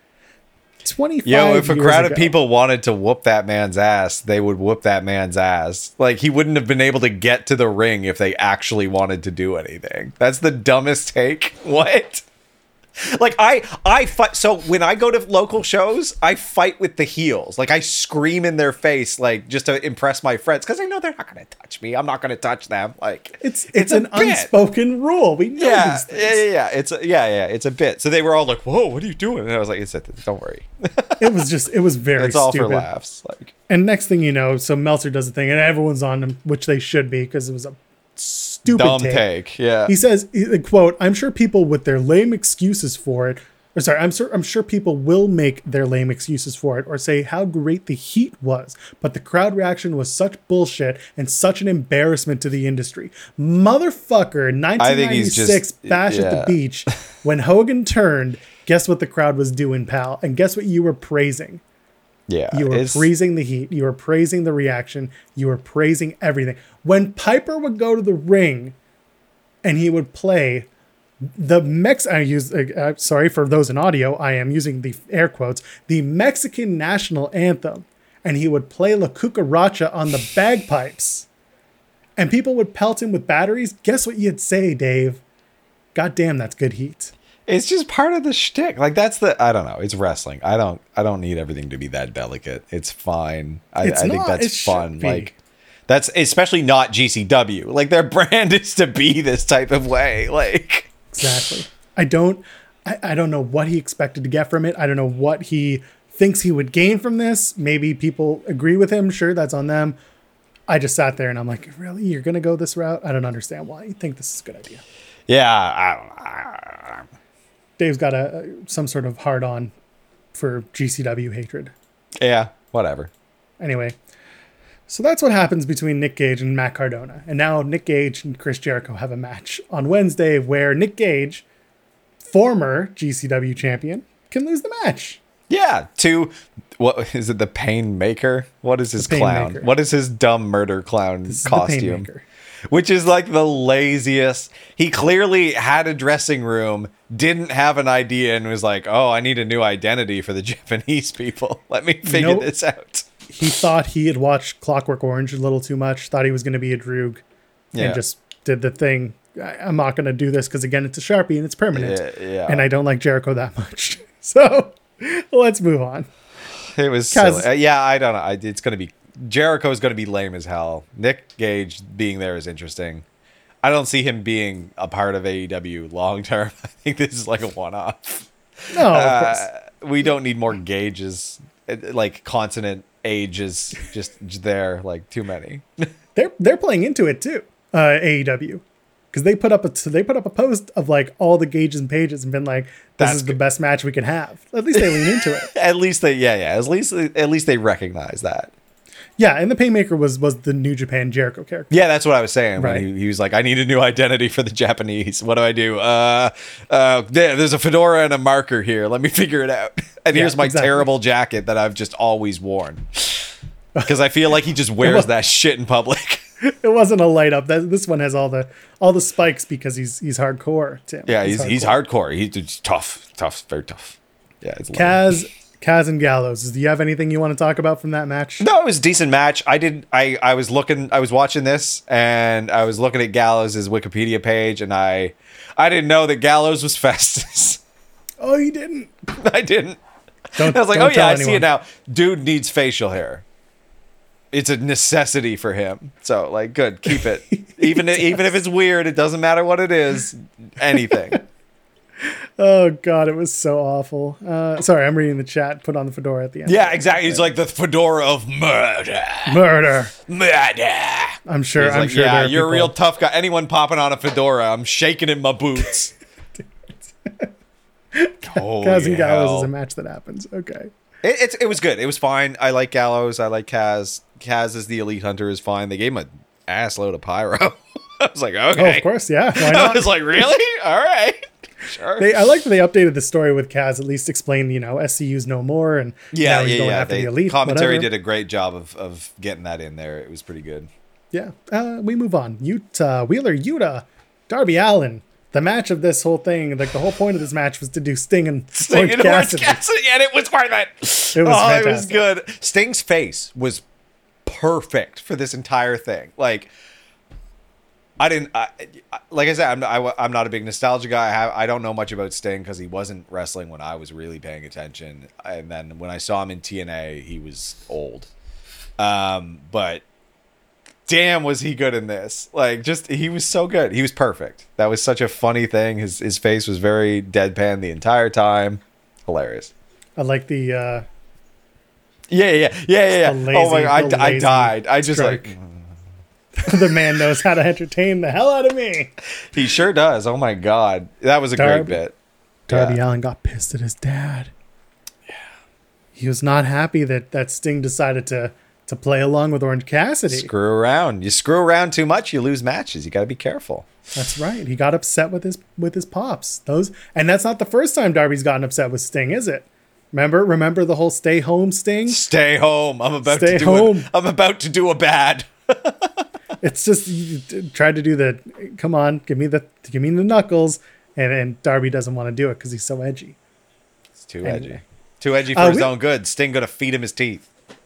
twenty-five Yo, if a years crowd ago, of people wanted to whoop that man's ass, they would whoop that man's ass. Like, he wouldn't have been able to get to the ring if they actually wanted to do anything. That's the dumbest take. What? Like, I I fight. So when I go to local shows, I fight with the heels. Like, I scream in their face, like, just to impress my friends, because I know they're not going to touch me. I'm not going to touch them. Like, It's it's, it's an bit. unspoken rule. We know yeah, these things. Yeah, yeah, yeah. It's a, yeah, yeah. It's a bit. So they were all like, "Whoa, what are you doing?" And I was like, "It's a, don't worry." It was just, it was very It's all stupid. for laughs. Like, and next thing you know, so Meltzer does the thing, and everyone's on him, which they should be, because it was a stupid dumb take. take. Yeah. He says, he- quote, "I'm sure people with their lame excuses for it, or sorry, I'm sure I'm sure people will make their lame excuses for it, or say how great the heat was, but the crowd reaction was such bullshit and such an embarrassment to the industry. Motherfucker, nineteen ninety-six just- Bash at yeah. the Beach, when Hogan turned, guess what the crowd was doing, pal? And guess what you were praising? Yeah. You were it's- praising the heat. You were praising the reaction. You were praising everything. When Piper would go to the ring and he would play the Mex, I use, uh, uh, sorry for those in audio, I am using the air quotes, the Mexican national anthem, and he would play La Cucaracha on the bagpipes, and people would pelt him with batteries. Guess what you'd say, Dave? God damn, that's good heat. It's just part of the shtick. Like, that's the, I don't know. It's wrestling. I don't, I don't need everything to be that delicate. It's fine. I, It's I think not. that's It should fun. be. Like, that's especially not G C W. Like, their brand is to be this type of way. Like, Exactly. I don't I, I don't know what he expected to get from it. I don't know what he thinks he would gain from this. Maybe people agree with him. Sure, that's on them. I just sat there and I'm like, really? You're going to go this route? I don't understand why you think this is a good idea. yeah, I don't, I, Dave's got a some sort of hard on for G C W hatred. yeah, whatever. Anyway, so that's what happens between Nick Gage and Matt Cardona. And now Nick Gage and Chris Jericho have a match on Wednesday where Nick Gage, former G C W champion, can lose the match. Yeah, to, what is it, the Pain Maker? What is his The Pain clown? Maker. What is his dumb murder clown This is the costume? Painmaker. Which is like the laziest. He clearly had a dressing room, didn't have an idea, and was like, "Oh, I need a new identity for the Japanese people. Let me figure Nope. this out." He thought he had watched Clockwork Orange a little too much, thought he was going to be a Droog, Yeah. and just did the thing. I- I'm not going to do this because, again, it's a Sharpie and it's permanent. Yeah, yeah. And I don't like Jericho that much. So let's move on. It was Kaz- silly. Uh, yeah, I don't know. I, it's going to be Jericho's going to be lame as hell. Nick Gage being there is interesting. I don't see him being a part of A E W long term. I think this is like a one off. No, of course. Uh, we don't need more gauges, uh, like consonant ages, just just there, like too many. They're they're playing into it too, uh, A E W, because they put up a they put up a post of like all the gauges and pages and been like, "This That's is the good. best match we can have." At least they lean into it. At least they, yeah, yeah. At least, at least they recognize that. Yeah, and the Painmaker was was the New Japan Jericho character. Yeah, that's what I was saying. Right. When he, he was like, "I need a new identity for the Japanese. What do I do? Uh, uh, there, there's a fedora and a marker here. Let me figure it out." And Yeah, here's my exactly. terrible jacket that I've just always worn, because I feel like he just wears that shit in public. It wasn't a light up. That this one has all the all the spikes because he's he's hardcore. Tim. Yeah, he's he's hardcore. He's, he's tough, tough, very tough. Yeah, it's lame. Kaz Kaz and Gallows. Do you have anything you want to talk about from that match? No, it was a decent match. I did. I, I was looking. I was watching this, and I was looking at Gallows' Wikipedia page, and I I didn't know that Gallows was Festus. Oh, you didn't. I didn't. Don't, I was like, don't oh yeah, tell I see anyone. it now. Dude needs facial hair. It's a necessity for him. So like, good, keep it. Even even if it's weird, it doesn't matter what it is. Anything. Oh god, it was so awful. Uh, sorry, I'm reading the chat. Put on the fedora at the end. Yeah, exactly. It's like the fedora of murder. Murder. Murder. I'm sure. He's I'm like, sure. yeah, there are you're a people- real tough guy. Anyone popping on a fedora, I'm shaking in my boots. Holy Kaz and Gallows hell. is a match that happens. Okay. It, it's it was good. It was fine. I like Gallows. I like Kaz. Kaz as the elite hunter is fine. They gave him an ass load of pyro. I was like, okay. Oh, of course. Yeah. Why I not? was like, really? All right. Sure. They, I like that they updated the story with Kaz, at least explain, you know, S C U's no more. And Yeah, now he's yeah, going yeah. after They, the elite. commentary whatever. did a great job of, of getting that in there. It was pretty good. Yeah. Uh, we move on. Yuta, Wheeler Yuta, Darby Allin. The match of this whole thing, like the whole point of this match was to do Sting and Sting Orange and Orange Cassidy. Cassidy, and it was worth it. It was oh, fantastic. it was good. Sting's face was perfect for this entire thing. Like, I didn't, I, I- like I said, I'm, I, I'm not a big nostalgia guy. I, have, I don't know much about Sting because he wasn't wrestling when I was really paying attention. And then when I saw him in T N A, he was old. Um, but damn, was he good in this? Like, just he was so good. He was perfect. That was such a funny thing. His his face was very deadpan the entire time. Hilarious. I like the uh, Yeah, yeah, yeah, yeah. yeah. The oh my lazy- god, the I, I lazy died. I just stroke. like the man knows how to entertain the hell out of me. he sure does. Oh my god, that was a Darby- great bit. Darby Yeah. Allin got pissed at his dad. Yeah, he was not happy that that Sting decided to to play along with Orange Cassidy. Screw around. You screw around too much, you lose matches. You got to be careful. That's right. He got upset with his with his pops. Those, and that's not the first time Darby's gotten upset with Sting, is it? Remember, remember the whole stay home Sting? Stay home. I'm about Stay to do home. A, I'm about to do a bad. It's just you d- tried to do the come on, give me the give me the knuckles, and and Darby doesn't want to do it because he's so edgy. It's too And- edgy. Too edgy for Uh, his we- own good. Sting gonna feed him his teeth.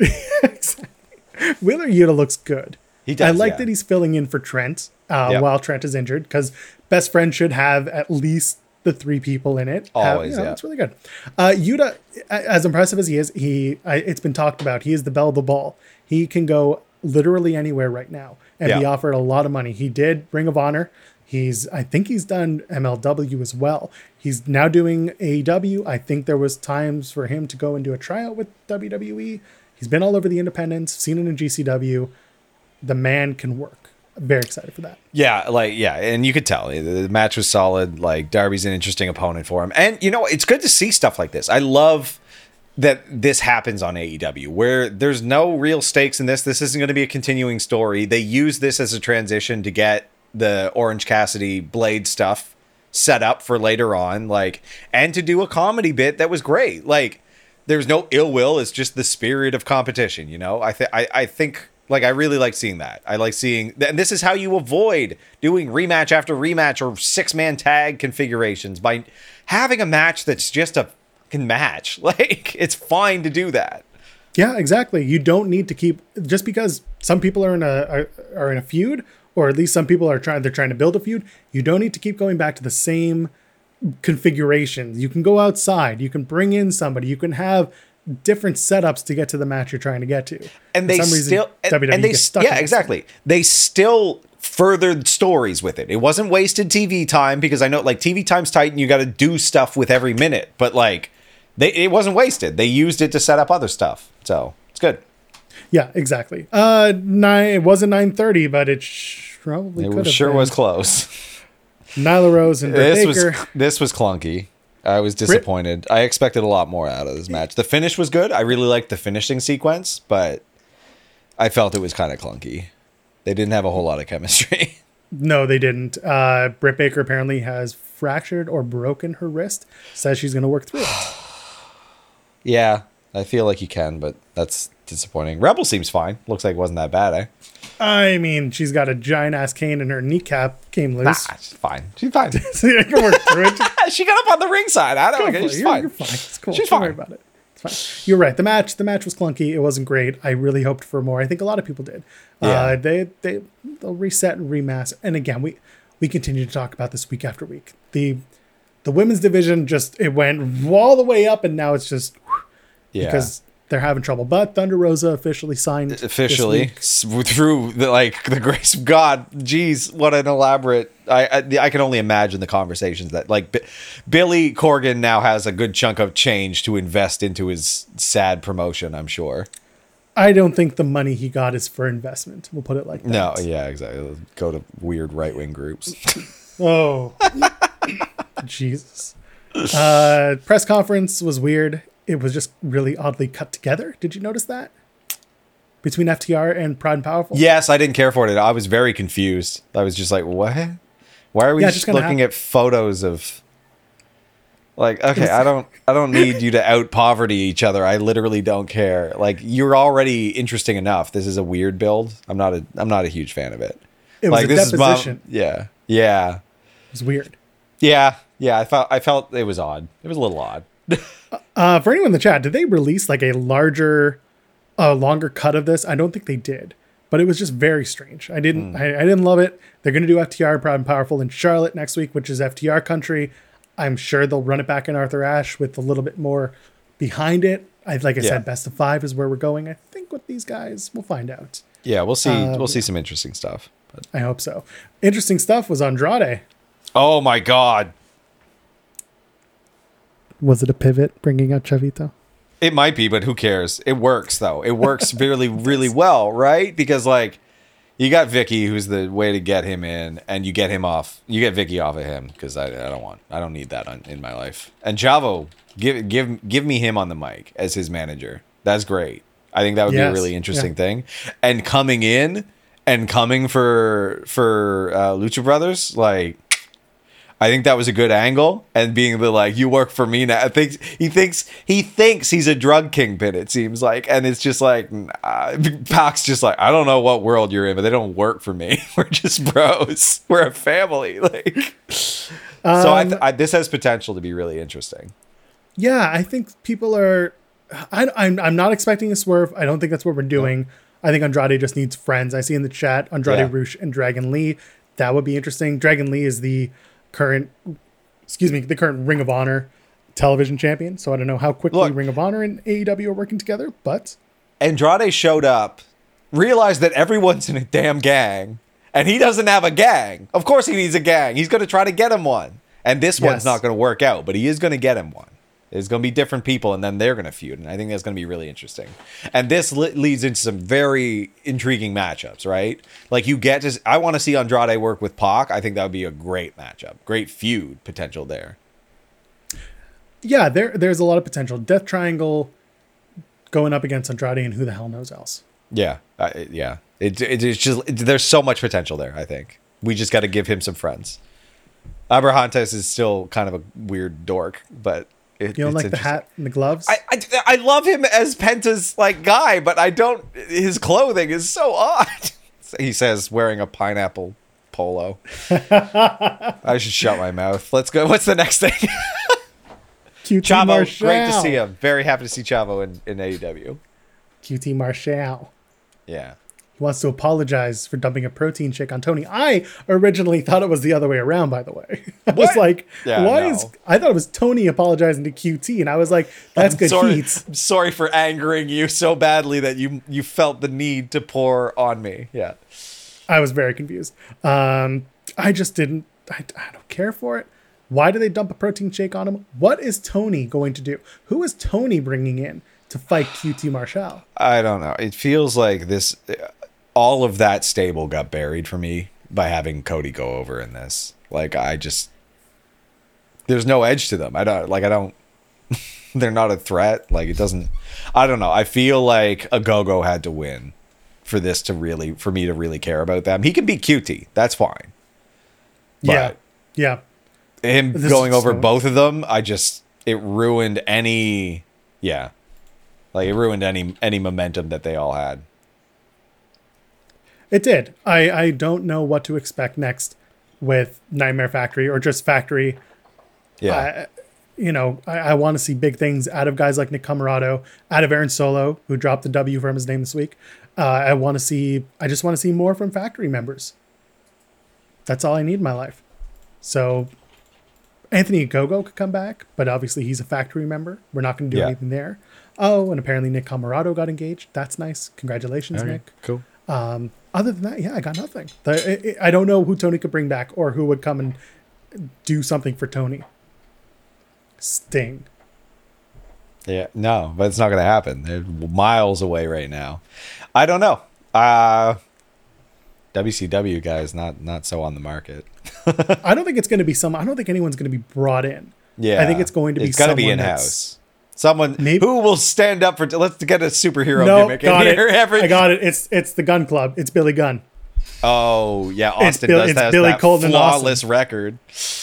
Wheeler Yuta looks good. He does, I like yeah. that he's filling in for Trent uh, Yep. while Trent is injured because best friend should have at least the three people in it. Have- Always, you know, yeah. That's really good. Uh, Yuta, a- as impressive as he is, he I, it's been talked about. He is the belle of the ball. He can go literally anywhere right now and be Yeah. offered a lot of money. He did Ring of Honor. He's I think he's done M L W as well. He's now doing A E W. I think there was times for him to go and do a tryout with W W E. He's been all over the independents, seen it in G C W. The man can work. I'm very excited for that. Yeah, like yeah, and you could tell the, the match was solid. Like Darby's an interesting opponent for him, and you know it's good to see stuff like this. I love that this happens on A E W where there's no real stakes in this. This isn't going to be a continuing story. They use this as a transition to get the Orange Cassidy Blade stuff set up for later on, like, and to do a comedy bit that was great. Like, there's no ill will. It's just the spirit of competition. You know, I think I I think. Like, I really like seeing that. I like seeing... And this is how you avoid doing rematch after rematch or six-man tag configurations, by having a match that's just a fucking match. Like, it's fine to do that. Yeah, exactly. You don't need to keep just because some people are in a are, are in a feud, or at least some people are trying they're trying to build a feud. You don't need to keep going back to the same configurations. You can go outside. You can bring in somebody. You can have different setups to get to the match you're trying to get to. And For they some reason, still... And, W W E and they... gets stuck Yeah, in this exactly. They still furthered stories with it. It wasn't wasted T V time, because I know, like, T V time's tight and you got to do stuff with every minute. But, like, they it wasn't wasted. They used it to set up other stuff. So, it's good. Yeah, exactly. Uh, nine. It wasn't nine thirty, but it sh- probably It could was, have sure been. was close. Nyla Rose and Britt This Baker. was this was clunky. I was disappointed. I expected a lot more out of this match. The finish was good. I really liked the finishing sequence, but I felt it was kind of clunky. They didn't have a whole lot of chemistry. No, they didn't. Uh, Britt Baker apparently has fractured or broken her wrist. Says she's going to work through it. Yeah, I feel like you can, but that's disappointing. Rebel seems fine. Looks like it wasn't that bad, eh? I mean, she's got a giant ass cane and her kneecap came Nah, loose. she's fine. She's fine. So you can work through it. She got up on the ringside. I Go don't for know. it. She's You're, fine. you're fine. It's cool. She's Don't worry fine. about it. It's fine. You're right. The match, the match was clunky. It wasn't great. I really hoped for more. I think a lot of people did. Yeah. Uh, they they they'll reset and remaster. And again, we we continue to talk about this week after week. The the women's division just it went all the way up, and now it's just Yeah. because they're having trouble. But Thunder Rosa officially signed this Officially, week. s- through the, like the grace of God. Jeez, what an elaborate! I, I I can only imagine the conversations that like B- Billy Corgan now has a good chunk of change to invest into his sad promotion. I'm sure. I don't think the money he got is for investment. We'll put it like that. No, yeah, exactly. Go to weird right wing groups. Oh, Jesus. Uh, press conference was weird. It was just really oddly cut together. Did you notice that? Between F T R and Proud and Powerful? Yes, I didn't care for it. I was very confused. I was just like, what? Why are we Yeah, just just kinda looking hap- at photos of Like, okay, I don't I don't need you to out poverty each other. I literally don't care. Like, you're already interesting enough. This is a weird build. I'm not a I'm not a huge fan of it. It was like a this deposition. is mom, yeah. Yeah. It was weird. Yeah. Yeah, I felt I felt it was odd. It was a little odd. uh, for anyone in the chat, did they release like a larger, uh, longer cut of this? I don't think they did, but it was just very strange. I didn't, mm. I, I didn't love it. They're going to do F T R Proud and Powerful in Charlotte next week, which is F T R country. I'm sure they'll run it back in Arthur Ashe with a little bit more behind it. I, like I yeah. said, best of five is where we're going. I think with these guys, we'll find out. Yeah, we'll see. Um, we'll see some interesting stuff. But. I hope so. Interesting stuff was Andrade. Oh my God. Was it a pivot bringing out Chavito? It might be, but who cares? It works though. It works really, really well, right? Because like you got Vicky, who's the way to get him in, and you get him off. You get Vicky off of him because I, I don't want, I don't need that on, in my life. And Chavo, give give give me him on the mic as his manager. That's great. I think that would yes. be a really interesting yeah. thing. And coming in and coming for for uh, Lucha Brothers, like. I think that was a good angle, and being the like, you work for me now. I think he thinks he thinks he's a drug kingpin. It seems like, and it's just like uh, Pac's just like, I don't know what world you're in, but they don't work for me. We're just bros. We're a family. Like, um, so I, th- I this has potential to be really interesting. Yeah, I think people are. I, I'm I'm not expecting a swerve. I don't think that's what we're doing. No. I think Andrade just needs friends. I see in the chat Andrade yeah. Rush and Dragon Lee. That would be interesting. Dragon Lee is the current, excuse me, the current Ring of Honor television champion. So I don't know how quickly Look, Ring of Honor and A E W are working together, but Andrade showed up, realized that everyone's in a damn gang, and he doesn't have a gang. Of course he needs a gang. He's going to try to get him one. And this yes. one's not going to work out, but he is going to get him one. There's going to be different people, and then they're going to feud. And I think that's going to be really interesting. And this le- leads into some very intriguing matchups, right? Like you get to, I want to see Andrade work with Pac. I think that would be a great matchup, great feud potential there. Yeah, there there's a lot of potential. Death Triangle going up against Andrade, and who the hell knows else? Yeah, uh, yeah. It, it, it's just it, there's so much potential there. I think we just got to give him some friends. Abrahantes is still kind of a weird dork, but. It, you don't like the hat and the gloves? I, I I love him as Penta's like guy, but I don't. His clothing is so odd. He says wearing a pineapple polo. I should shut my mouth. Let's go. What's the next thing? Q T Chavo, Marshall. Great to see him. Very happy to see Chavo in, in A E W. Q T Marshall. Yeah. He wants to apologize for dumping a protein shake on Tony. I originally thought it was the other way around, by the way. I what? was like, yeah, why no. is... I thought it was Tony apologizing to Q T, and I was like, that's I'm good sorry, heat. I'm sorry for angering you so badly that you you felt the need to pour on me. Yeah. I was very confused. Um, I just didn't... I, I don't care for it. Why do they dump a protein shake on him? What is Tony going to do? Who is Tony bringing in to fight Q T Marshall? I don't know. It feels like this... all of that stable got buried for me by having Cody go over in this. Like, I just, there's no edge to them. I don't like, I don't, they're not a threat. Like it doesn't, I don't know. I feel like a go-go had to win for this to really, for me to really care about them. He can be Q T. That's fine. But yeah. Yeah. Him this going over so... both of them, I just, it ruined any, yeah. Like it ruined any, any momentum that they all had. It did. I, I don't know what to expect next with Nightmare Factory or just Factory. Yeah. Uh, you know, I, I want to see big things out of guys like Nick Camarado, out of Aaron Solo, who dropped the W from his name this week. Uh, I want to see, I just want to see more from Factory members. That's all I need in my life. So Anthony Ogogo could come back, but obviously he's a Factory member. We're not going to do yeah. anything there. Oh, and apparently Nick Camarado got engaged. That's nice. Congratulations, okay. Nick. Cool. Um, other than that, yeah, I got nothing. The, I don't know who Tony could bring back or who would come and do something for Tony. Sting. Yeah, no, but it's not going to happen. They're miles away right now. I don't know. Uh, W C W guys, not not so on the market. I don't think it's going to be some. I don't think anyone's going to be brought in. Yeah, I think it's going to be. It's going to be in house. Someone maybe, who will stand up for. Let's get a superhero no, gimmick got in it. here. Every, I got it. It's it's the Gun Club. It's Billy Gunn. Oh yeah, Austin Bill, does it's has Billy that Colton flawless record.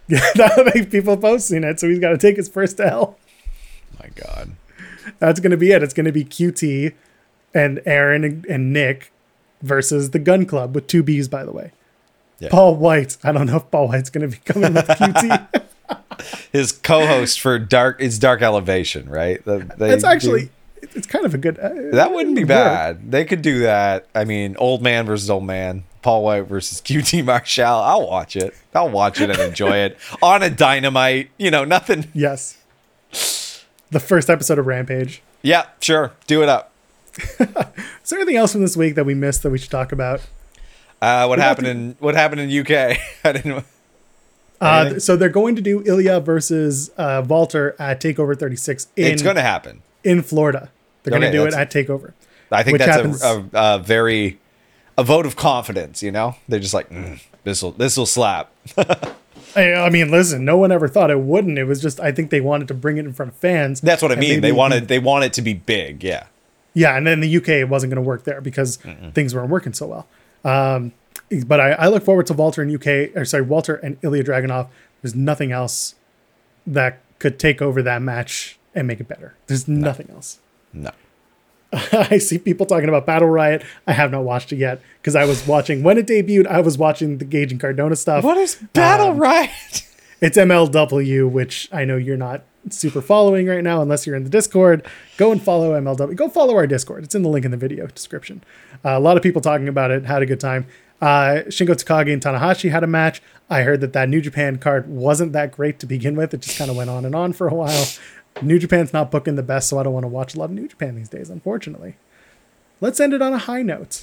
That'll make people posting it, so he's got to take his first L. My God. That's going to be it. It's going to be Q T and Aaron and, and Nick versus the Gun Club with two B's, by the way. Yeah. Paul White. I don't know if Paul White's going to be coming with Q T. His co-host for Dark is Dark Elevation, right? It's actually, do, it's kind of a good. Uh, that wouldn't be bad. Work. They could do that. I mean, old man versus old man. Paul White versus Q T Marshall. I'll watch it. I'll watch it and enjoy it on a Dynamite. You know, nothing. Yes. The first episode of Rampage. Yeah, sure. Do it up. Is there anything else from this week that we missed that we should talk about? Uh, what happened the... in what happened in U K? I didn't. Uh, so they're going to do Ilya versus uh, Walter at Takeover thirty-six. In, it's going to happen in Florida. They're okay, going to do it at Takeover. I think that's happens... a, a, a very a vote of confidence. You know, they're just like mm, this will this will slap. I, I mean, listen, no one ever thought it wouldn't. It was just I think they wanted to bring it in front of fans. That's what I mean. They wanted they want it to be big. Yeah. Yeah, and then the U K it wasn't going to work there because Mm-mm. things weren't working so well. Um, but I, I look forward to Walter and U K, or sorry, Walter and Ilya Dragunov. There's nothing else that could take over that match and make it better. There's no. nothing else. No. I see people talking about Battle Riot. I have not watched it yet because I was watching when it debuted. I was watching the Gage and Cardona stuff. What is Battle um, Riot? It's M L W, which I know you're not super following right now unless you're in the Discord. Go and follow M L W. Go follow our Discord. It's in the link in the video description. Uh, a lot of people talking about it. Had a good time. Uh, Shingo Takagi and Tanahashi had a match. I heard that that New Japan card wasn't that great to begin with. It just kind of went on and on for a while. New Japan's not booking the best, so I don't want to watch a lot of New Japan these days, unfortunately. Let's end it on a high note.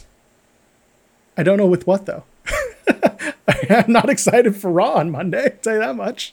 I don't know with what, though. I'm not excited for Raw on Monday, I'll tell you that much.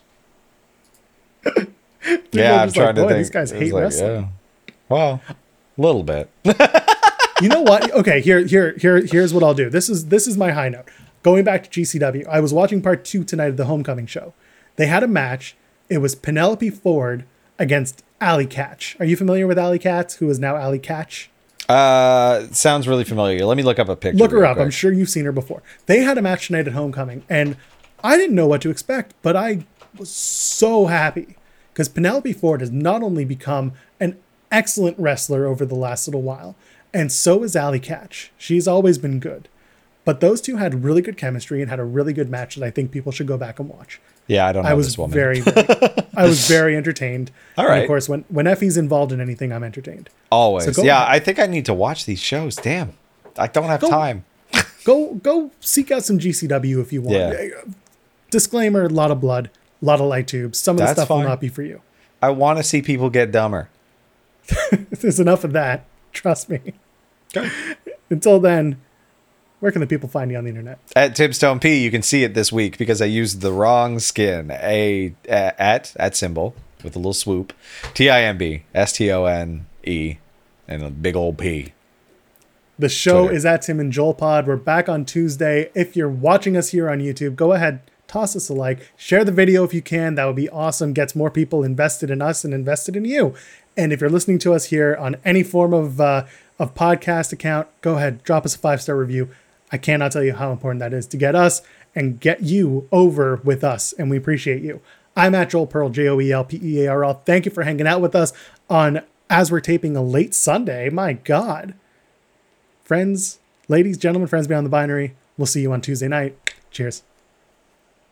Yeah, I'm trying like, to think. These guys hate like, wrestling. Yeah. Well, a little bit. You know what? Okay, here, here, here, here's what I'll do. This is this is my high note. Going back to G C W, I was watching part two tonight of the Homecoming show. They had a match. It was Penelope Ford against Allie Katch. Are you familiar with Allie Katch, who is now Allie Katch? Uh, sounds really familiar. Let me look up a picture. Look her up. Quick. I'm sure you've seen her before. They had a match tonight at Homecoming, and I didn't know what to expect, but I was so happy because Penelope Ford has not only become an excellent wrestler over the last little while, and so is Allie Katch. She's always been good. But those two had really good chemistry and had a really good match that I think people should go back and watch. Yeah, I don't know I was this woman. Very, very, I was very entertained. All right. And of course, when, when Effie's involved in anything, I'm entertained. Always. So yeah, ahead. I think I need to watch these shows. Damn. I don't have go, time. go go seek out some G C W if you want. Yeah. Disclaimer, a lot of blood, a lot of light tubes. Some of That's the stuff fine. will not be for you. I want to see people get dumber. There's enough of that. Trust me. Okay. Until then, where can the people find you on the internet? At Timstone P, you can see it this week because I used the wrong skin. A, a at at symbol with a little swoop. T I M B S T O N E and a big old P. The show Twitter. is at Tim and Joel Pod. We're back on Tuesday. If you're watching us here on YouTube, go ahead, toss us a like, share the video if you can. That would be awesome. Gets more people invested in us and invested in you. And if you're listening to us here on any form of uh, of podcast account, go ahead, drop us a five-star review. I cannot tell you how important that is to get us and get you over with us, and we appreciate you. I'm at Joel Pearl, J O E L P E A R L. Thank you for hanging out with us on as we're taping a late Sunday. My God. Friends, ladies, gentlemen, friends beyond the binary, we'll see you on Tuesday night. Cheers.